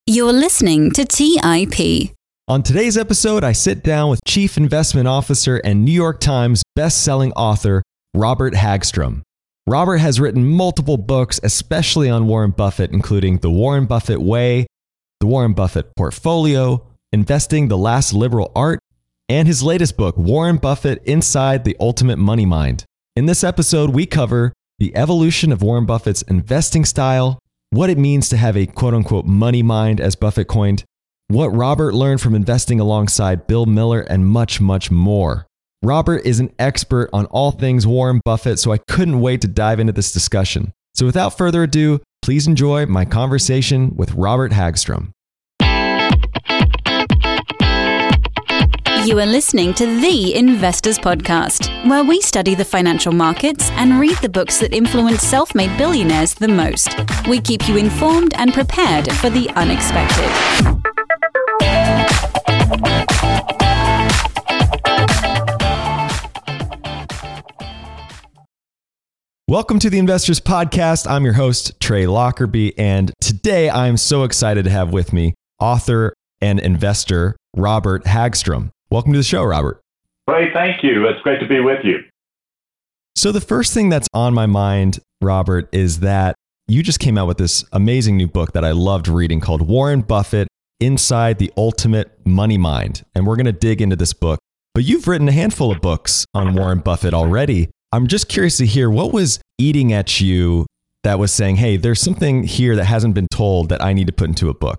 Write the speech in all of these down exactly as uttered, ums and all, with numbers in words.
You're listening to T I P. On today's episode, I sit down with Chief Investment Officer and New York Times best-selling author, Robert Hagstrom. Robert has written multiple books, especially on Warren Buffett, including The Warren Buffett Way, The Warren Buffett Portfolio, Investing: The Last Liberal Art, and his latest book, Warren Buffett Inside the Ultimate Money Mind. In this episode, we cover the evolution of Warren Buffett's investing style, what it means to have a quote-unquote money mind, as Buffett coined, what Robert learned from investing alongside Bill Miller, and much, much more. Robert is an expert on all things Warren Buffett, so I couldn't wait to dive into this discussion. So without further ado, please enjoy my conversation with Robert Hagstrom. You are listening to The Investors Podcast, where we study the financial markets and read the books that influence self-made billionaires the most. We keep you informed and prepared for the unexpected. Welcome to the Investors Podcast. I'm your host, Trey Lockerbie, and today I'm so excited to have with me author and investor Robert Hagstrom. Welcome to the show, Robert. Ray, thank you. It's great to be with you. So the first thing that's on my mind, Robert, is that you just came out with this amazing new book that I loved reading called Warren Buffett Inside the Ultimate Money Mind. And we're going to dig into this book. But you've written a handful of books on Warren Buffett already. I'm just curious to hear what was eating at you that was saying, hey, there's something here that hasn't been told that I need to put into a book.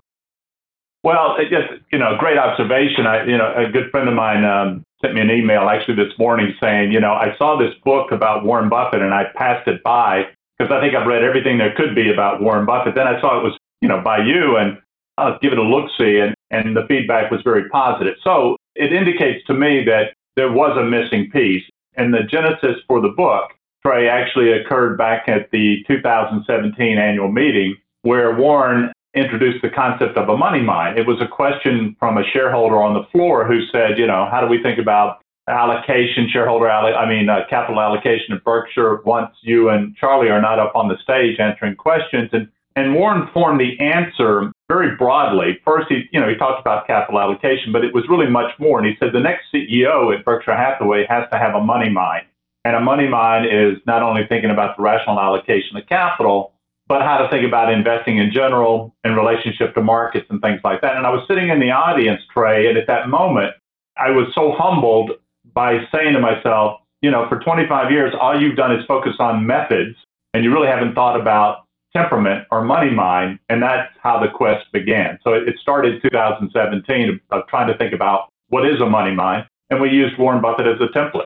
Well, it just, you know, great observation. I, you know, a good friend of mine um, sent me an email actually this morning saying, you know, I saw this book about Warren Buffett and I passed it by because I think I've read everything there could be about Warren Buffett. Then I saw it was, you know, by you and I'll give it a look-see, and, and the feedback was very positive. So it indicates to me that there was a missing piece. And the genesis for the book, Trey, actually occurred back at the two thousand seventeen annual meeting where Warren introduced the concept of a money mind. It was a question from a shareholder on the floor who said, you know, how do we think about allocation, shareholder, alloc- I mean, uh, capital allocation at Berkshire once you and Charlie are not up on the stage answering questions? And, and Warren formed the answer very broadly. First, he, you know, he talked about capital allocation, but it was really much more. And he said the next C E O at Berkshire Hathaway has to have a money mind. And a money mind is not only thinking about the rational allocation of capital, but how to think about investing in general in relationship to markets and things like that. And I was sitting in the audience, Trey, and at that moment, I was so humbled by saying to myself, you know, for twenty-five years, all you've done is focus on methods, and you really haven't thought about temperament or money mind, and that's how the quest began. So it started in two thousand seventeen of trying to think about what is a money mind, and we used Warren Buffett as a template.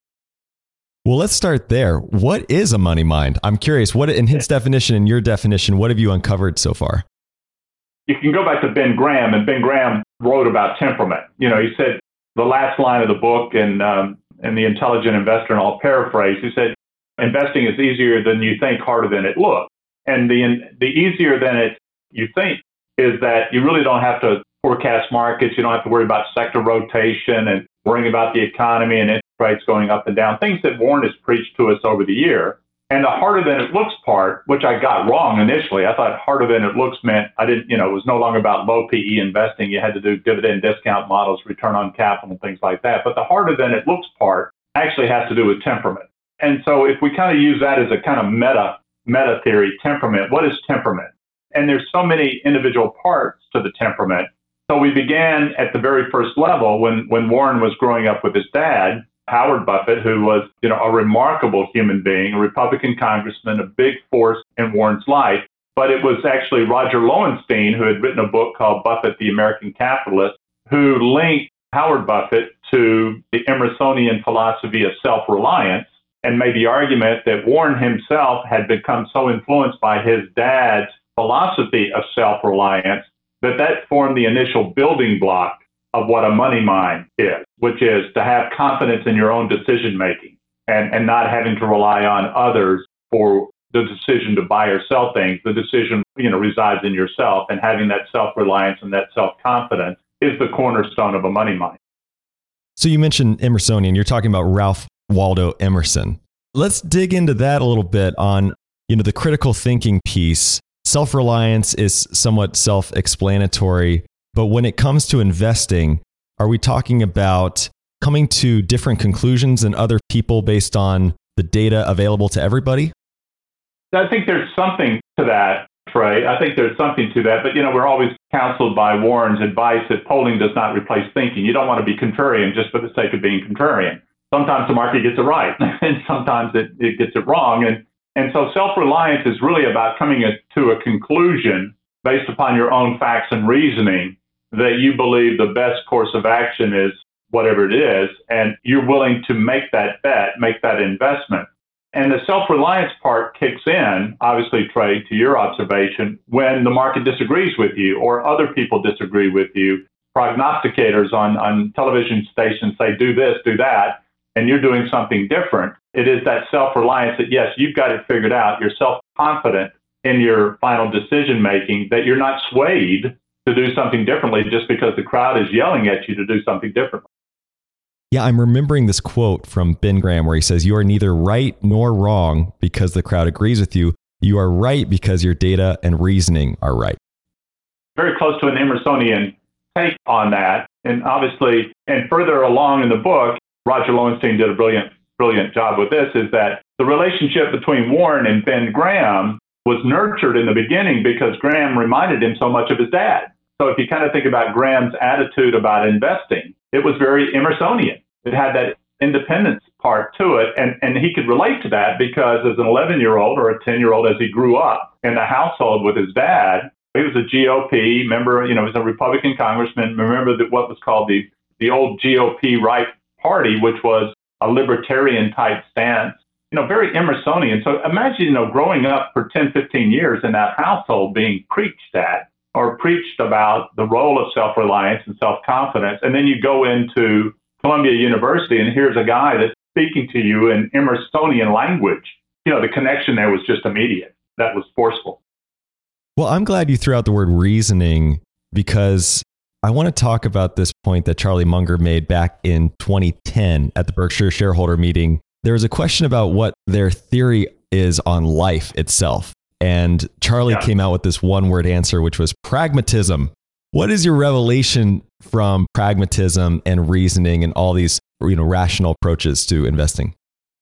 Well, let's start there. What is a money mind? I'm curious, what in his definition and your definition, what have you uncovered so far? You can go back to Ben Graham, and Ben Graham wrote about temperament. You know, he said the last line of the book, and um, and The Intelligent Investor, and I'll paraphrase, he said, investing is easier than you think, harder than it looks. And the the easier than it you think is that you really don't have to forecast markets. You don't have to worry about sector rotation and worrying about the economy and interest rates going up and down, things that Warren has preached to us over the year. And the harder than it looks part, which I got wrong initially, I thought harder than it looks meant I didn't, you know, it was no longer about low P E investing. You had to do dividend discount models, return on capital, things like that. But the harder than it looks part actually has to do with temperament. And so if we kind of use that as a kind of meta meta theory, temperament, what is temperament? And there's so many individual parts to the temperament. So we began at the very first level when, when Warren was growing up with his dad, Howard Buffett, who was, you know, a remarkable human being, a Republican congressman, a big force in Warren's life. But it was actually Roger Lowenstein, who had written a book called Buffett, the American Capitalist, who linked Howard Buffett to the Emersonian philosophy of self-reliance and made the argument that Warren himself had become so influenced by his dad's philosophy of self-reliance that that formed the initial building block of what a money mind is, which is to have confidence in your own decision-making and, and not having to rely on others for the decision to buy or sell things. The decision, you know, resides in yourself, and having that self-reliance and that self-confidence is the cornerstone of a money mind. So you mentioned Emersonian, you're talking about Ralph Waldo Emerson. Let's dig into that a little bit on, you know, the critical thinking piece self-reliance is somewhat self-explanatory, but when it comes to investing, are we talking about coming to different conclusions than other people based on the data available to everybody? I think there's something to that, Trey. I think there's something to that. But, you know, we're always counseled by Warren's advice that polling does not replace thinking. You don't want to be contrarian just for the sake of being contrarian. Sometimes the market gets it right, and sometimes it, it gets it wrong. And, and so self-reliance is really about coming to a conclusion based upon your own facts and reasoning that you believe the best course of action is whatever it is, and you're willing to make that bet, make that investment. And the self-reliance part kicks in, obviously, Trey, to your observation, when the market disagrees with you or other people disagree with you. Prognosticators on, on television stations say, do this, do that, and you're doing something different. It is that self-reliance that, yes, you've got it figured out. You're self-confident in your final decision-making, that you're not swayed to do something differently just because the crowd is yelling at you to do something differently. Yeah, I'm remembering this quote from Ben Graham where he says, you are neither right nor wrong because the crowd agrees with you. You are right because your data and reasoning are right. Very close to an Emersonian take on that. And obviously, and further along in the book, Roger Lowenstein did a brilliant, brilliant job with this, is that the relationship between Warren and Ben Graham was nurtured in the beginning because Graham reminded him so much of his dad. So if you kind of think about Graham's attitude about investing, it was very Emersonian. It had that independence part to it, and, and he could relate to that because as an eleven-year-old or a ten-year-old, as he grew up in the household with his dad, he was a G O P member, you know, he was a Republican congressman. Remember that what was called the, the old G O P right party, which was a libertarian-type stance, you know, very Emersonian. So imagine, you know, growing up for ten, fifteen years in that household being preached at or preached about the role of self-reliance and self-confidence, and then you go into Columbia University, and here's a guy that's speaking to you in Emersonian language. You know, the connection there was just immediate. That was forceful. Well, I'm glad you threw out the word reasoning because I want to talk about this point that Charlie Munger made back in twenty ten at the Berkshire shareholder meeting. There was a question about what their theory is on life itself. And Charlie yeah. came out with this one word answer, which was pragmatism. What is your revelation from pragmatism and reasoning and all these, you know, rational approaches to investing?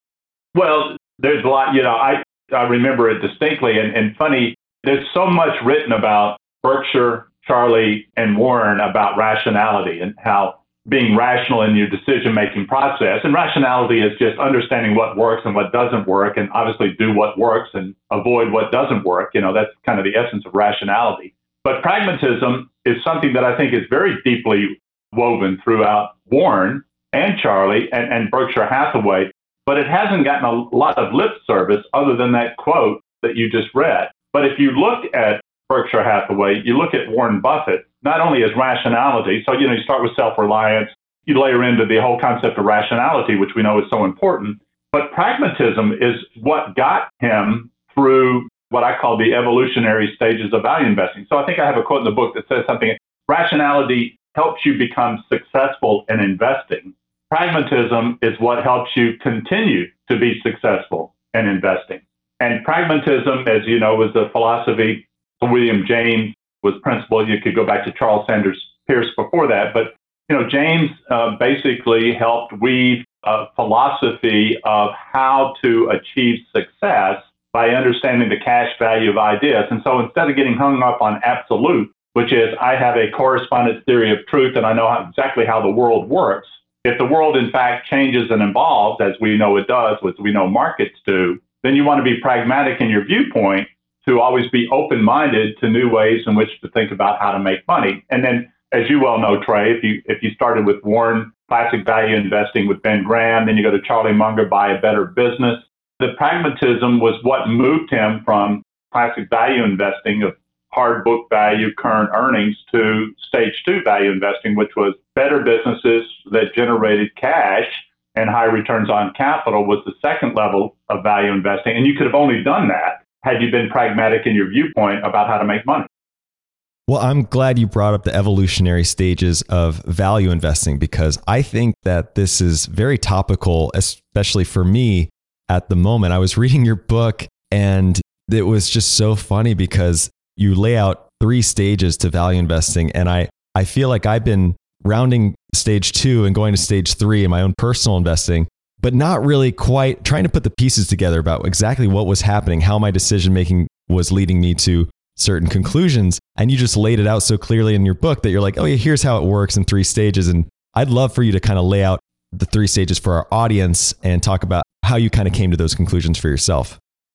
Well, there's a lot, you know, I, I remember it distinctly. And, and funny, there's so much written about Berkshire, Charlie, and Warren about rationality and how being rational in your decision-making process. And rationality is just understanding what works and what doesn't work, and obviously do what works and avoid what doesn't work. You know, that's kind of the essence of rationality. But pragmatism is something that I think is very deeply woven throughout Warren and Charlie and, and Berkshire Hathaway, but it hasn't gotten a lot of lip service other than that quote that you just read. But if you look at Berkshire Hathaway, you look at Warren Buffett, not only as rationality, so, you know, you start with self-reliance, you layer into the whole concept of rationality, which we know is so important, but pragmatism is what got him through what I call the evolutionary stages of value investing. So I think I have a quote in the book that says something, rationality helps you become successful in investing. Pragmatism is what helps you continue to be successful in investing. And pragmatism, as you know, was a philosophy. William James was principal. You could go back to Charles Sanders Peirce before that. But, you know, James uh, basically helped weave a philosophy of how to achieve success by understanding the cash value of ideas. And so instead of getting hung up on absolute, which is I have a correspondence theory of truth and I know how, exactly how the world works, if the world in fact changes and evolves, as we know it does, as we know markets do, then you want to be pragmatic in your viewpoint to always be open-minded to new ways in which to think about how to make money. And then, as you well know, Trey, if you if you started with Warren, classic value investing with Ben Graham, then you go to Charlie Munger, buy a better business. The pragmatism was what moved him from classic value investing of hard book value, current earnings, to stage two value investing, which was better businesses that generated cash and high returns on capital was the second level of value investing. And you could have only done that had you been pragmatic in your viewpoint about how to make money. Well, I'm glad you brought up the evolutionary stages of value investing because I think that this is very topical, especially for me at the moment. I was reading your book and it was just so funny because you lay out three stages to value investing. And I, I feel like I've been rounding stage two and going to stage three in my own personal investing, but not really quite trying to put the pieces together about exactly what was happening, how my decision making was leading me to certain conclusions. And you just laid it out so clearly in your book that you're like, oh yeah, here's how it works in three stages. And I'd love for you to kind of lay out the three stages for our audience and talk about how you kind of came to those conclusions for yourself.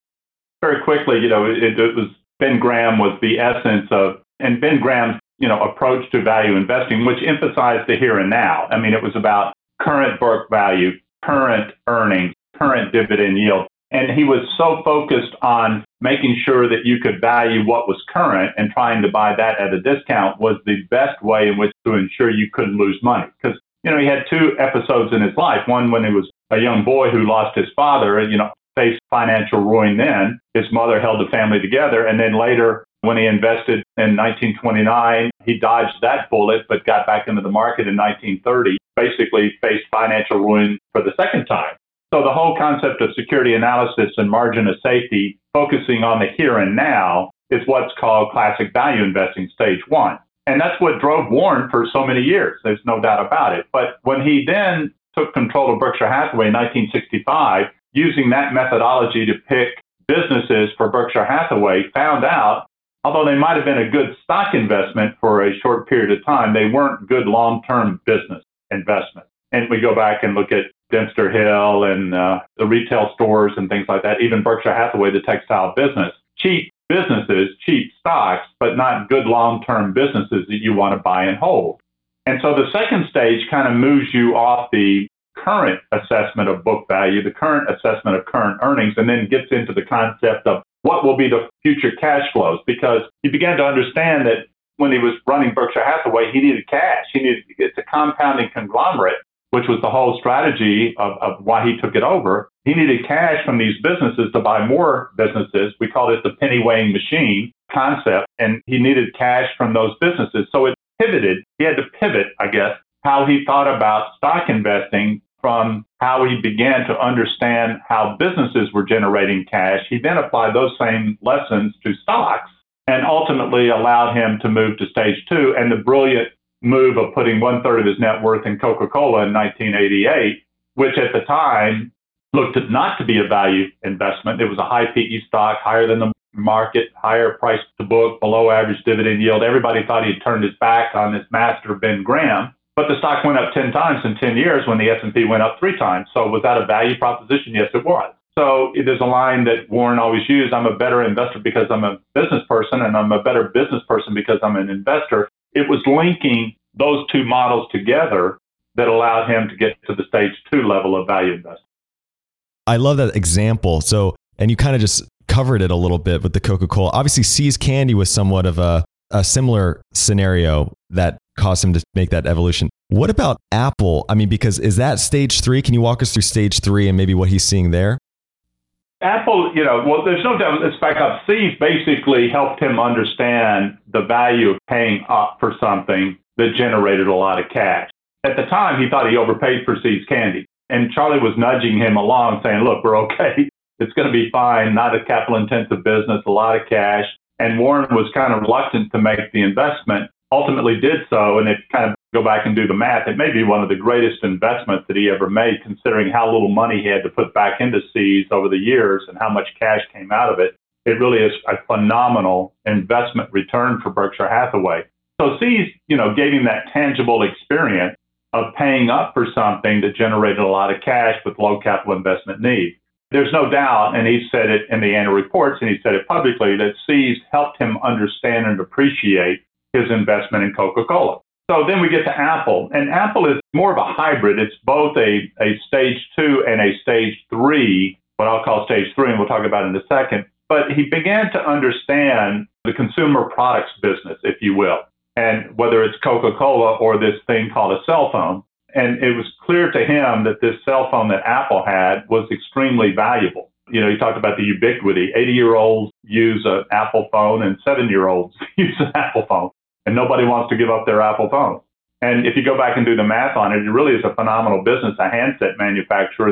Very quickly, you know, it, it was Ben Graham was the essence of, and Ben Graham's, you know, approach to value investing, which emphasized the here and now. I mean, it was about current book value, current earnings, current dividend yield. And he was so focused on making sure that you could value what was current, and trying to buy that at a discount was the best way in which to ensure you couldn't lose money. Because, you know, he had two episodes in his life. One when he was a young boy who lost his father, you know, faced financial ruin then. His mother held the family together. And then later, when he invested in nineteen twenty-nine, he dodged that bullet, but got back into the market in nineteen thirty, basically faced financial ruin for the second time. So the whole concept of security analysis and margin of safety, focusing on the here and now, is what's called classic value investing stage one. And that's what drove Warren for so many years. There's no doubt about it. But when he then took control of Berkshire Hathaway in nineteen sixty-five, using that methodology to pick businesses for Berkshire Hathaway, found out, although they might have been a good stock investment for a short period of time, they weren't good long-term business investments. And we go back and look at Dempster Hill and uh, the retail stores and things like that, even Berkshire Hathaway, the textile business, cheap businesses, cheap stocks, but not good long-term businesses that you want to buy and hold. And so the second stage kind of moves you off the current assessment of book value, the current assessment of current earnings, and then gets into the concept of what will be the future cash flows, because he began to understand that when he was running Berkshire Hathaway, he needed cash. He needed, it's a compounding conglomerate, which was the whole strategy of, of why he took it over. He needed cash from these businesses to buy more businesses. We called it the penny weighing machine concept, and he needed cash from those businesses. So it pivoted. He had to pivot, I guess, how he thought about stock investing from how he began to understand how businesses were generating cash. He then applied those same lessons to stocks and ultimately allowed him to move to stage two. And the brilliant move of putting one third of his net worth in Coca-Cola in nineteen eighty-eight, which at the time looked not to be a value investment. It was a high P E stock, higher than the market, higher price to book, below average dividend yield. Everybody thought he'd turned his back on his master, Ben Graham. But the stock went up ten times in ten years when the S and P went up three times. So was that a value proposition? Yes, it was. So there's a line that Warren always used: I'm a better investor because I'm a business person, and I'm a better business person because I'm an investor. It was linking those two models together that allowed him to get to the stage two level of value investing. I love that example. So, and you kind of just covered it a little bit with the Coca-Cola. Obviously, See's Candy was somewhat of a, a similar scenario that caused him to make that evolution. What about Apple? I mean, because is that stage three? Can you walk us through stage three and maybe what he's seeing there? Apple, you know, well, there's no doubt. Let's back up. See's basically helped him understand the value of paying up for something that generated a lot of cash. At the time, he thought he overpaid for See's Candy. And Charlie was nudging him along saying, look, we're okay. It's going to be fine. Not a capital intensive business, a lot of cash. And Warren was kind of reluctant to make the investment, ultimately did so. And if you kind of go back and do the math, it may be one of the greatest investments that he ever made, considering how little money he had to put back into See's over the years and how much cash came out of it. It really is a phenomenal investment return for Berkshire Hathaway. So See's, you know, gave him that tangible experience of paying up for something that generated a lot of cash with low capital investment needs. There's no doubt, and he said it in the annual reports, and he said it publicly, that See's helped him understand and appreciate his investment in Coca-Cola. So then we get to Apple, and Apple is more of a hybrid. It's both a, a stage two and a stage three, what I'll call stage three, and we'll talk about it in a second. But he began to understand the consumer products business, if you will, and whether it's Coca-Cola or this thing called a cell phone. And it was clear to him that this cell phone that Apple had was extremely valuable. You know, he talked about the ubiquity. eighty-year-olds use an Apple phone and seven-year-olds use an Apple phone. And nobody wants to give up their Apple phone. And if you go back and do the math on it, it really is a phenomenal business, a handset manufacturer that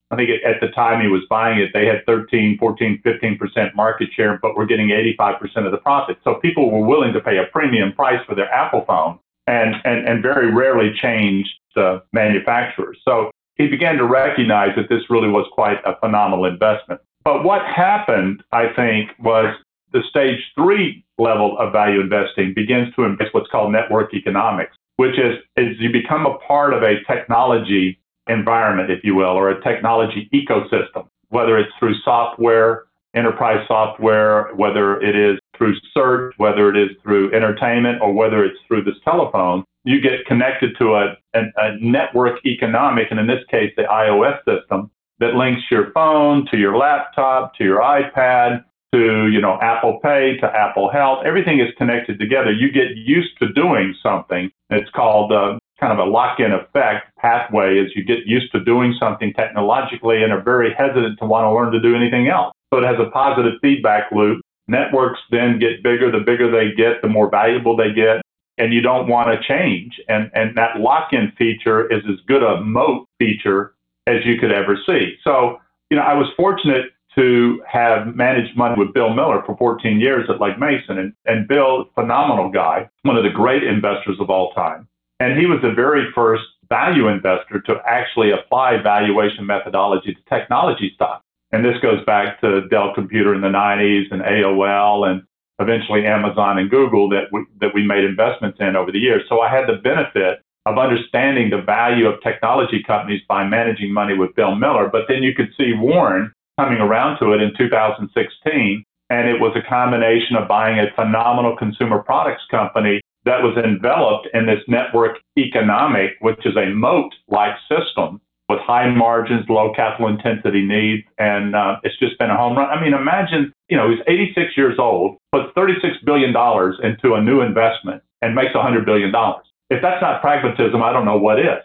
I think at the time he was buying it, they had thirteen, fourteen, fifteen percent market share, but were getting eighty-five percent of the profit. So people were willing to pay a premium price for their Apple phone and, and, and very rarely changed the manufacturers. So he began to recognize that this really was quite a phenomenal investment. But what happened, I think, was the stage three level of value investing begins to embrace what's called network economics, which is, is you become a part of a technology environment, if you will, or a technology ecosystem, whether it's through software, enterprise software, whether it is through search, whether it is through entertainment, or whether it's through this telephone. You get connected to a, a, a network economic, and in this case, the iOS system that links your phone to your laptop, to your iPad, to, you know, Apple Pay, to Apple Health. Everything is connected together. You get used to doing something. It's called uh, kind of a lock-in effect pathway, as you get used to doing something technologically and are very hesitant to want to learn to do anything else. So it has a positive feedback loop. Networks then get bigger. The bigger they get, the more valuable they get, and you don't want to change. And, and that lock-in feature is as good a moat feature as you could ever see. So, you know, I was fortunate to have managed money with Bill Miller for fourteen years at Legg Mason. And, and Bill, phenomenal guy, one of the great investors of all time. And he was the very first value investor to actually apply valuation methodology to technology stocks. And this goes back to Dell Computer in the nineties and A O L and eventually Amazon and Google that we, that we made investments in over the years. So I had the benefit of understanding the value of technology companies by managing money with Bill Miller. But then you could see Warren coming around to it in two thousand sixteen. And it was a combination of buying a phenomenal consumer products company that was enveloped in this network economic, which is a moat-like system with high margins, low capital intensity needs. And uh, it's just been a home run. I mean, imagine, you know, he's eighty-six years old, puts thirty-six billion dollars into a new investment and makes one hundred billion dollars. If that's not pragmatism, I don't know what is.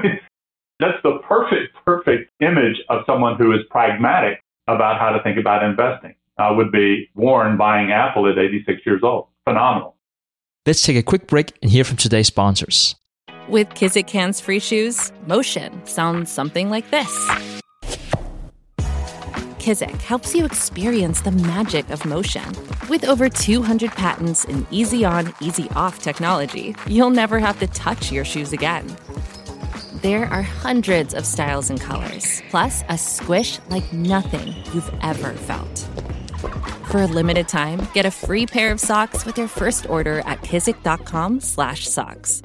That's the perfect, perfect image of someone who is pragmatic about how to think about investing. Uh, would be Warren buying Apple at eighty-six years old. Phenomenal. Let's take a quick break and hear from today's sponsors. With Kizik hands-free shoes, motion sounds something like this. Kizik helps you experience the magic of motion. With over two hundred patents and easy-on, easy-off technology, you'll never have to touch your shoes again. There are hundreds of styles and colors, plus a squish like nothing you've ever felt. For a limited time, get a free pair of socks with your first order at kizik.com slash socks.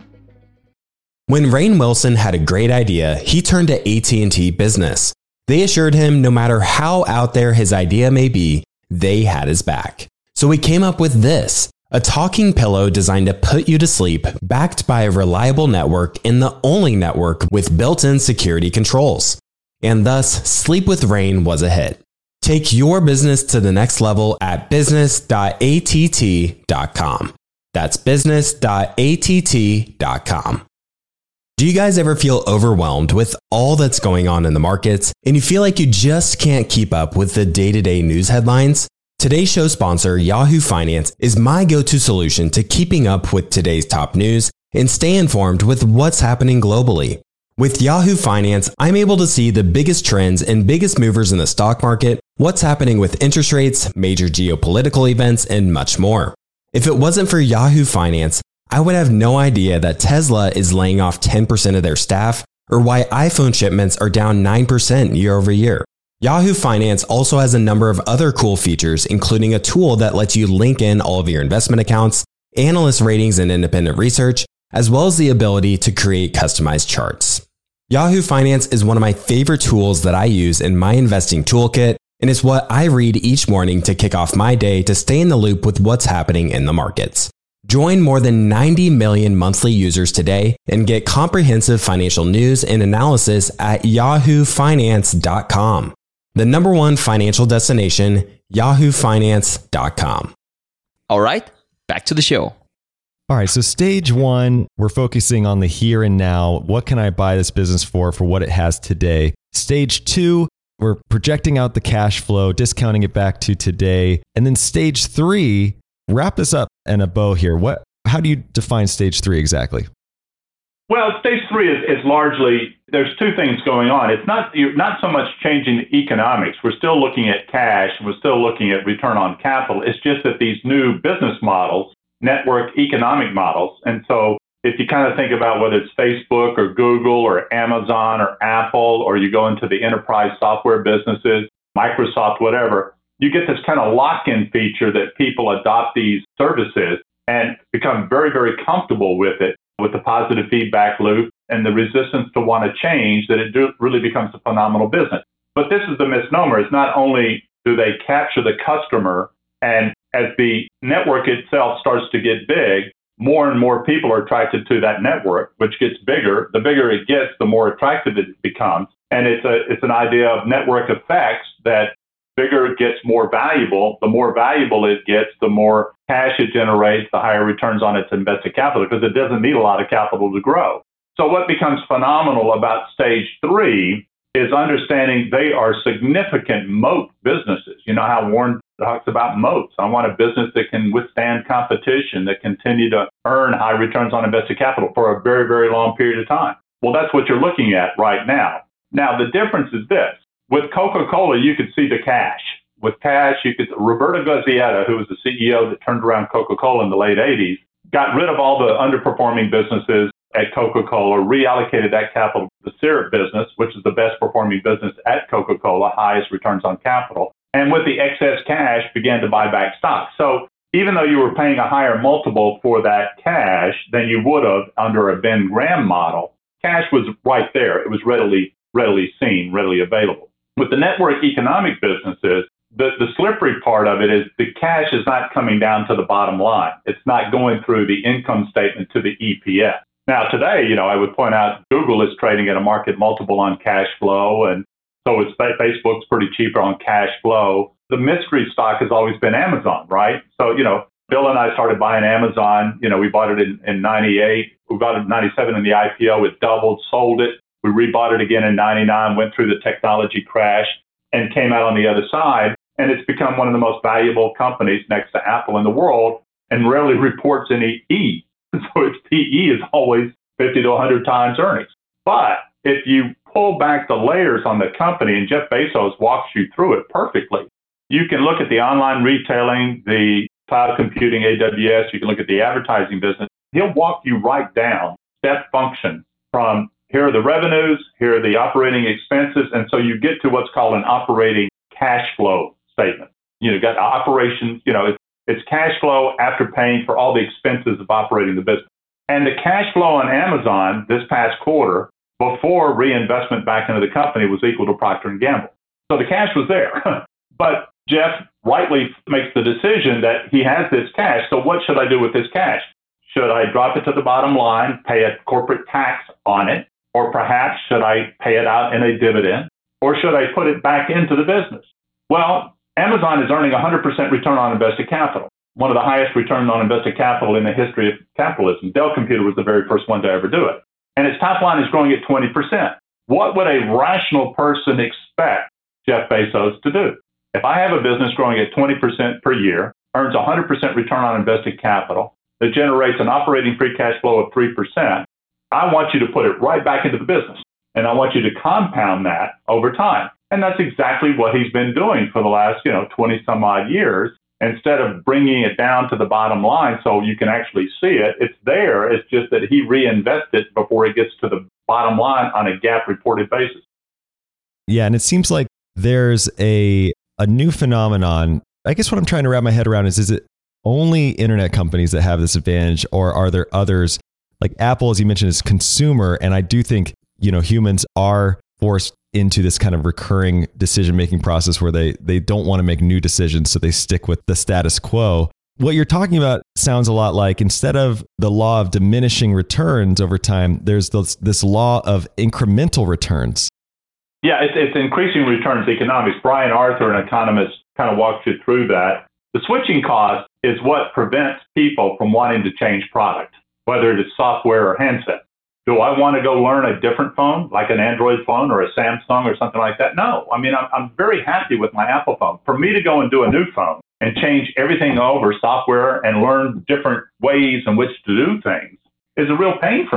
When Rainn Wilson had a great idea, he turned to A T and T Business. They assured him no matter how out there his idea may be, they had his back. So he came up with this, a talking pillow designed to put you to sleep, backed by a reliable network and the only network with built-in security controls. And thus, Sleep with Rainn was a hit. Take your business to the next level at business dot A T T dot com. That's business dot A T T dot com. Do you guys ever feel overwhelmed with all that's going on in the markets and you feel like you just can't keep up with the day-to-day news headlines? Today's show sponsor, Yahoo Finance, is my go-to solution to keeping up with today's top news and stay informed with what's happening globally. With Yahoo Finance, I'm able to see the biggest trends and biggest movers in the stock market, what's happening with interest rates, major geopolitical events, and much more. If it wasn't for Yahoo Finance, I would have no idea that Tesla is laying off ten percent of their staff or why iPhone shipments are down nine percent year over year. Yahoo Finance also has a number of other cool features, including a tool that lets you link in all of your investment accounts, analyst ratings and independent research, as well as the ability to create customized charts. Yahoo Finance is one of my favorite tools that I use in my investing toolkit, and it's what I read each morning to kick off my day to stay in the loop with what's happening in the markets. Join more than ninety million monthly users today and get comprehensive financial news and analysis at yahoo finance dot com. The number one financial destination, yahoo finance dot com. All right, back to the show. All right, so stage one, we're focusing on the here and now. What can I buy this business for, for what it has today? Stage two, we're projecting out the cash flow, discounting it back to today. And then stage three, wrap this up in a bow here. What? How do you define stage three exactly? Well, stage three is, is largely, there's two things going on. It's not you're not so much changing the economics. We're still looking at cash. We're still looking at return on capital. It's just that these new business models, network economic models, and so if you kind of think about whether it's Facebook or Google or Amazon or Apple, or you go into the enterprise software businesses, Microsoft, whatever, you get this kind of lock-in feature that people adopt these services and become very, very comfortable with it, with the positive feedback loop and the resistance to want to change, that it do, really becomes a phenomenal business. But this is the misnomer. It's not only do they capture the customer, and as the network itself starts to get big, more and more people are attracted to that network, which gets bigger. The bigger it gets, the more attractive it becomes. And it's a it's an idea of network effects, that bigger it gets, more valuable. The more valuable it gets, the more cash it generates, the higher returns on its invested capital, because it doesn't need a lot of capital to grow. So what becomes phenomenal about stage three is understanding they are significant moat businesses. You know how Warren talks about moats. I want a business that can withstand competition, that continue to earn high returns on invested capital for a very, very long period of time. Well, that's what you're looking at right now. Now, the difference is this. With Coca-Cola, you could see the cash. With cash, you could, Roberto Gozzietta, who was the C E O that turned around Coca-Cola in the late eighties, got rid of all the underperforming businesses at Coca-Cola, reallocated that capital to the syrup business, which is the best performing business at Coca-Cola, highest returns on capital, and with the excess cash began to buy back stock. So even though you were paying a higher multiple for that cash than you would have under a Ben Graham model, cash was right there. It was readily, readily seen, readily available. With the network economic businesses, the, the slippery part of it is the cash is not coming down to the bottom line. It's not going through the income statement to the E P S. Now, today, you know, I would point out Google is trading at a market multiple on cash flow, and so is Facebook's pretty cheaper on cash flow. The mystery stock has always been Amazon, right? So, you know, Bill and I started buying Amazon. You know, we bought it in, in ninety-eight. We bought it in ninety-seven in the I P O. It doubled, sold it. We rebought it again in ninety-nine, went through the technology crash, and came out on the other side. And it's become one of the most valuable companies next to Apple in the world, and rarely reports any E. So its P E is always fifty to one hundred times earnings. But if you pull back the layers on the company, and Jeff Bezos walks you through it perfectly, you can look at the online retailing, the cloud computing, A W S, you can look at the advertising business. He'll walk you right down step function from here are the revenues, here are the operating expenses, and so you get to what's called an operating cash flow statement. You know, got operations, you know, it's It's cash flow after paying for all the expenses of operating the business. And the cash flow on Amazon this past quarter, before reinvestment back into the company, was equal to Procter and Gamble. So the cash was there. But Jeff rightly makes the decision that he has this cash. So what should I do with this cash? Should I drop it to the bottom line, pay a corporate tax on it? Or perhaps should I pay it out in a dividend? Or should I put it back into the business? Well, Amazon is earning one hundred percent return on invested capital, one of the highest return on invested capital in the history of capitalism. Dell Computer was the very first one to ever do it. And its top line is growing at twenty percent. What would a rational person expect Jeff Bezos to do? If I have a business growing at twenty percent per year, earns one hundred percent return on invested capital, that generates an operating free cash flow of three percent, I want you to put it right back into the business. And I want you to compound that over time. And that's exactly what he's been doing for the last, you know, twenty some odd years. Instead of bringing it down to the bottom line so you can actually see it, it's there. It's just that he reinvests it before it gets to the bottom line on a GAAP reported basis. Yeah, and it seems like there's a a new phenomenon. I guess what I'm trying to wrap my head around is, is it only internet companies that have this advantage, or are there others? Like Apple, as you mentioned, is consumer, and I do think, you know, humans are forced into this kind of recurring decision-making process where they they don't want to make new decisions, so they stick with the status quo. What you're talking about sounds a lot like, instead of the law of diminishing returns over time, there's this, this law of incremental returns. Yeah, it's, it's increasing returns economics. Brian Arthur, an economist, kind of walks you through that. The switching cost is what prevents people from wanting to change product, whether it is software or handset. Do I want to go learn a different phone, like an Android phone or a Samsung or something like that? No. I mean, I'm, I'm very happy with my Apple phone. For me to go and do a new phone and change everything over, software, and learn different ways in which to do things, is a real pain for me.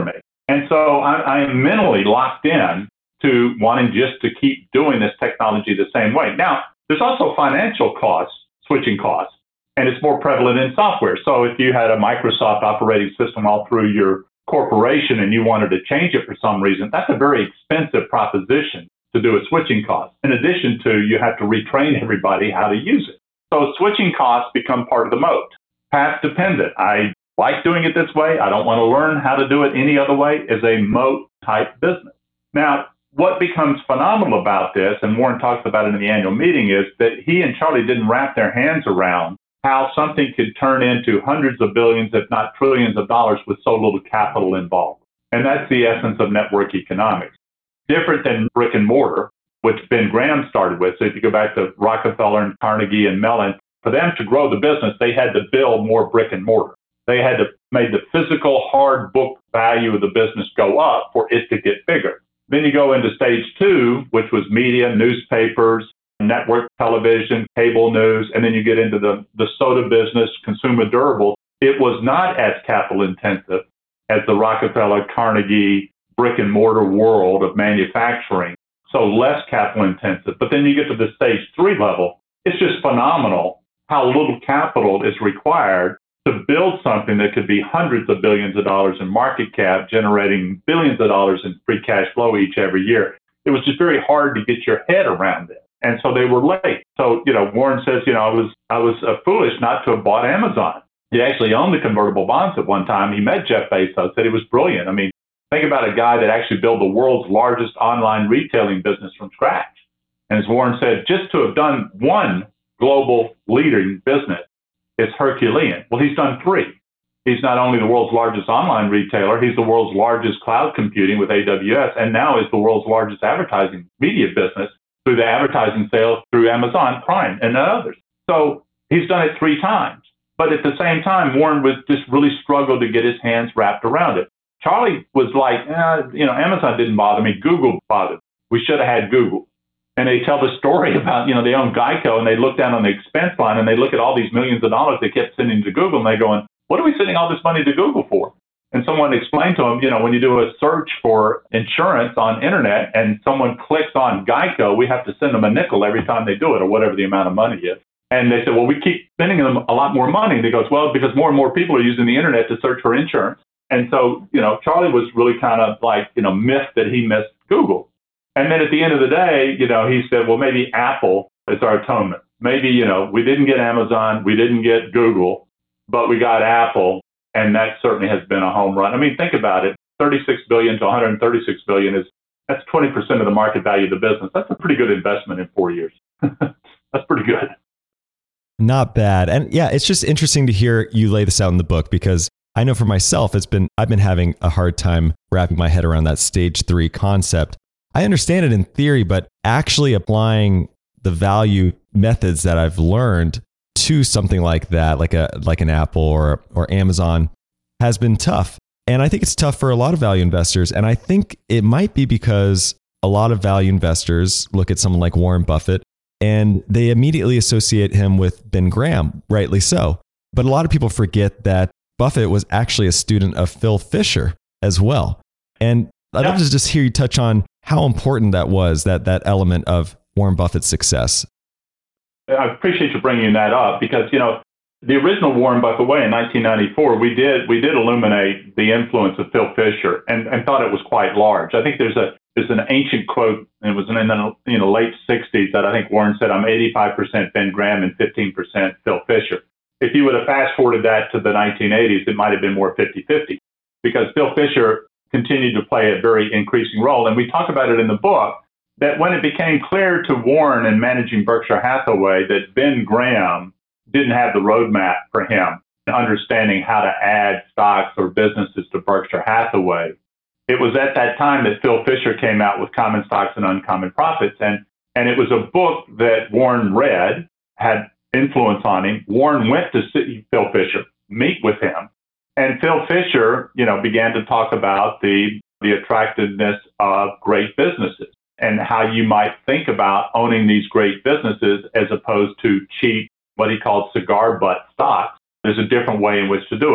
And so I, I am mentally locked in to wanting just to keep doing this technology the same way. Now, there's also financial costs, switching costs, and it's more prevalent in software. So if you had a Microsoft operating system all through your corporation and you wanted to change it for some reason, that's a very expensive proposition to do a switching cost. In addition to, you have to retrain everybody how to use it. So switching costs become part of the moat. Path dependent. I like doing it this way. I don't want to learn how to do it any other way, is a moat type business. Now, what becomes phenomenal about this, and Warren talks about it in the annual meeting, is that he and Charlie didn't wrap their hands around how something could turn into hundreds of billions, if not trillions of dollars with so little capital involved. And that's the essence of network economics. Different than brick and mortar, which Ben Graham started with. So if you go back to Rockefeller and Carnegie and Mellon, for them to grow the business, they had to build more brick and mortar. They had to make the physical hard book value of the business go up for it to get bigger. Then you go into stage two, which was media, newspapers, network television, cable news, and then you get into the, the soda business, consumer durable. It was not as capital intensive as the Rockefeller, Carnegie, brick and mortar world of manufacturing, so less capital intensive. But then you get to the stage three level, it's just phenomenal how little capital is required to build something that could be hundreds of billions of dollars in market cap, generating billions of dollars in free cash flow each every year. It was just very hard to get your head around it. And so they were late. So, you know, Warren says, you know, I was I was uh, foolish not to have bought Amazon. He actually owned the convertible bonds at one time. He met Jeff Bezos, said he was brilliant. I mean, think about a guy that actually built the world's largest online retailing business from scratch. And as Warren said, just to have done one global leading business is Herculean. Well, he's done three. He's not only the world's largest online retailer, he's the world's largest cloud computing with A W S, and now is the world's largest advertising media business through the advertising sales through Amazon Prime and others. So he's done it three times. But at the same time, Warren was just really struggled to get his hands wrapped around it. Charlie was like, eh, you know, Amazon didn't bother me. Google bothered. We should have had Google. And they tell the story about, you know, they own Geico, and they look down on the expense line, and they look at all these millions of dollars they kept sending to Google, and they're going, what are we sending all this money to Google for? And someone explained to them, you know, when you do a search for insurance on internet and someone clicks on Geico, we have to send them a nickel every time they do it, or whatever the amount of money is. And they said, well, we keep sending them a lot more money. And he goes, well, because more and more people are using the internet to search for insurance. And so, you know, Charlie was really kind of like, you know, miffed that he missed Google. And then at the end of the day, you know, he said, well, maybe Apple is our atonement. Maybe, you know, we didn't get Amazon, we didn't get Google, but we got Apple. And that certainly has been a home run. I mean, think about it. thirty-six billion dollars to one hundred thirty-six billion dollars is, that's twenty percent of the market value of the business. That's a pretty good investment in four years. That's pretty good. Not bad. And yeah, it's just interesting to hear you lay this out in the book, because I know for myself, it's been, I've been having a hard time wrapping my head around that stage three concept. I understand it in theory, but actually applying the value methods that I've learned to something like that, like a like an Apple or or Amazon, has been tough. And I think it's tough for a lot of value investors. And I think it might be because a lot of value investors look at someone like Warren Buffett and they immediately associate him with Ben Graham, rightly so. But a lot of people forget that Buffett was actually a student of Phil Fisher as well. And I'd love to just hear you touch on how important that was, that that element of Warren Buffett's success. I appreciate you bringing that up, because, you know, the original Warren Buffett way in nineteen ninety-four, we did we did illuminate the influence of Phil Fisher and, and thought it was quite large. I think there's a there's an ancient quote, and it was in the you know, late sixties, that I think Warren said, I'm eighty-five percent Ben Graham and fifteen percent Phil Fisher. If you would have fast forwarded that to the nineteen eighties, it might have been more fifty-fifty, because Phil Fisher continued to play a very increasing role. And we talk about it in the book, that when it became clear to Warren in managing Berkshire Hathaway that Ben Graham didn't have the roadmap for him, understanding how to add stocks or businesses to Berkshire Hathaway, it was at that time that Phil Fisher came out with Common Stocks and Uncommon Profits. And, and it was a book that Warren read, had influence on him. Warren went to see Phil Fisher, meet with him. And Phil Fisher, you know, began to talk about the, the attractiveness of great businesses and how you might think about owning these great businesses as opposed to cheap, what he called cigar butt stocks. There's a different way in which to do it.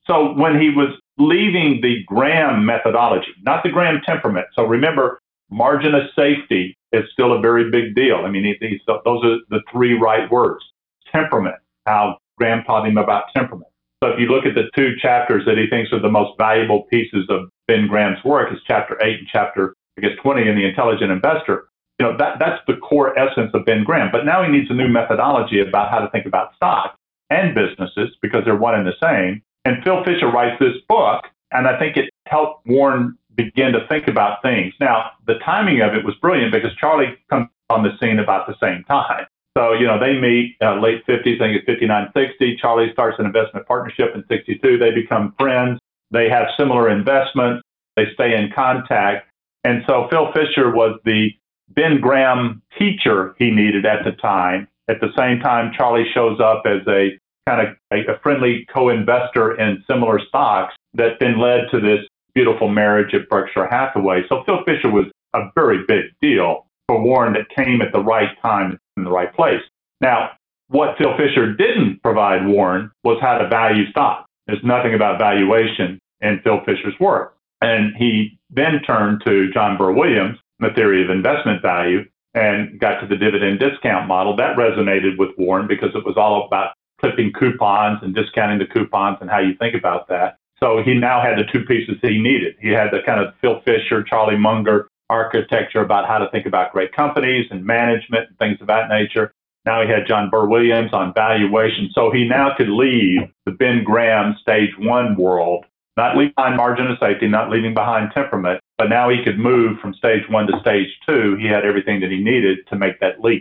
So when he was leaving the Graham methodology, not the Graham temperament. So remember, margin of safety is still a very big deal. I mean, he, he, those are the three right words. Temperament, how Graham taught him about temperament. So if you look at the two chapters that he thinks are the most valuable pieces of Ben Graham's work, is chapter eight and chapter, I guess, twenty in The Intelligent Investor. You know, that, that's the core essence of Ben Graham. But now he needs a new methodology about how to think about stocks and businesses because they're one and the same. And Phil Fisher writes this book, and I think it helped Warren begin to think about things. Now, the timing of it was brilliant because Charlie comes on the scene about the same time. So, you know, they meet uh, late fifties, I think it's fifty-nine, sixty. Charlie starts an investment partnership in sixty-two. They become friends. They have similar investments. They stay in contact. And so Phil Fisher was the Ben Graham teacher he needed at the time. At the same time, Charlie shows up as a kind of a, a friendly co-investor in similar stocks that then led to this beautiful marriage at Berkshire Hathaway. So Phil Fisher was a very big deal for Warren that came at the right time in the right place. Now, what Phil Fisher didn't provide Warren was how to value stock. There's nothing about valuation in Phil Fisher's work. And he then turned to John Burr Williams, the theory of investment value, and got to the dividend discount model. That resonated with Warren because it was all about clipping coupons and discounting the coupons and how you think about that. So he now had the two pieces that he needed. He had the kind of Phil Fisher, Charlie Munger architecture about how to think about great companies and management and things of that nature. Now he had John Burr Williams on valuation. So he now could leave the Ben Graham stage one world, not leaving behind margin of safety, not leaving behind temperament, but now he could move from stage one to stage two. He had everything that he needed to make that leap.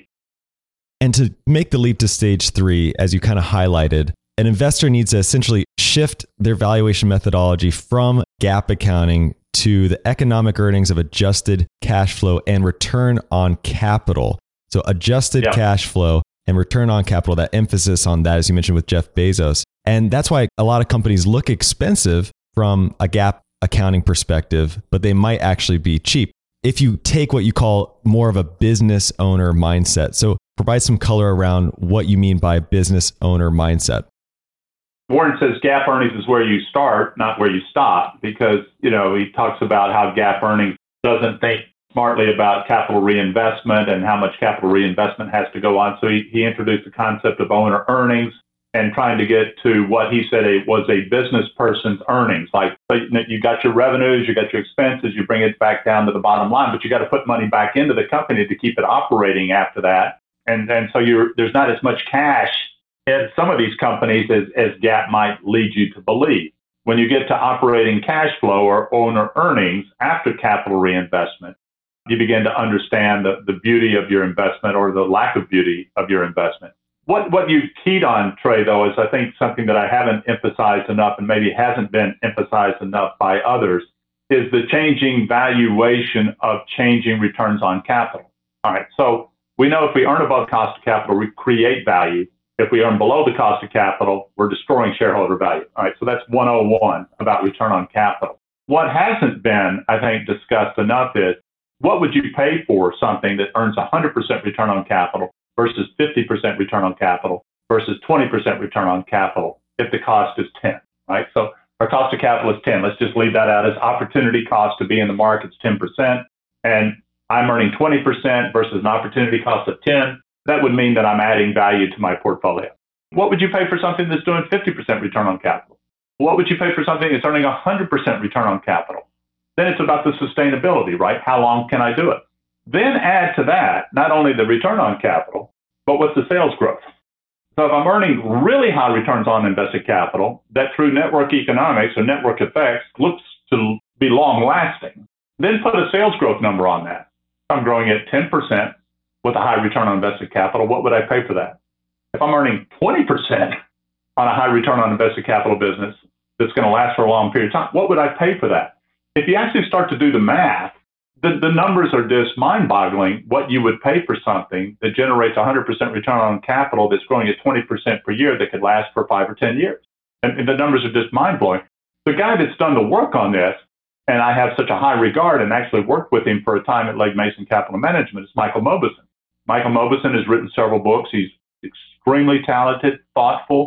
And to make the leap to stage three, as you kind of highlighted, an investor needs to essentially shift their valuation methodology from GAAP accounting to the economic earnings of adjusted cash flow and return on capital. So adjusted yeah. cash flow and return on capital, that emphasis on that, as you mentioned with Jeff Bezos. And that's why a lot of companies look expensive from a GAAP accounting perspective, but they might actually be cheap if you take what you call more of a business owner mindset. So provide some color around what you mean by business owner mindset. Warren says GAAP earnings is where you start, not where you stop, because, you know, he talks about how GAAP earnings doesn't think smartly about capital reinvestment and how much capital reinvestment has to go on. So he, he introduced the concept of owner earnings and trying to get to what he said it was a business person's earnings. Like, you got your revenues, you got your expenses, you bring it back down to the bottom line, but you got to put money back into the company to keep it operating after that. And, and so you're, there's not as much cash in some of these companies as, as GAAP might lead you to believe. When you get to operating cash flow or owner earnings after capital reinvestment, you begin to understand the, the beauty of your investment or the lack of beauty of your investment. What what you keyed on, Trey, though, is I think something that I haven't emphasized enough and maybe hasn't been emphasized enough by others is the changing valuation of changing returns on capital. All right, so we know if we earn above cost of capital, we create value. If we earn below the cost of capital, we're destroying shareholder value. All right, so that's one oh one about return on capital. What hasn't been, I think, discussed enough is what would you pay for something that earns one hundred percent return on capital versus fifty percent return on capital versus twenty percent return on capital if the cost is ten, right? So our cost of capital is ten. Let's just leave that out as opportunity cost to be in the market is ten percent. And I'm earning twenty percent versus an opportunity cost of ten. That would mean that I'm adding value to my portfolio. What would you pay for something that's doing fifty percent return on capital? What would you pay for something that's earning one hundred percent return on capital? Then it's about the sustainability, right? How long can I do it? Then add to that not only the return on capital, but what's the sales growth? So if I'm earning really high returns on invested capital, that through network economics or network effects looks to be long lasting, then put a sales growth number on that. If I'm growing at ten percent with a high return on invested capital, what would I pay for that? If I'm earning twenty percent on a high return on invested capital business that's going to last for a long period of time, what would I pay for that? If you actually start to do the math, the, the numbers are just mind-boggling what you would pay for something that generates one hundred percent return on capital that's growing at twenty percent per year that could last for five or ten years. And, and the numbers are just mind-blowing. The guy that's done the work on this, and I have such a high regard and actually worked with him for a time at Legg Mason Capital Management, is Michael Mauboussin. Michael Mauboussin has written several books. He's extremely talented, thoughtful,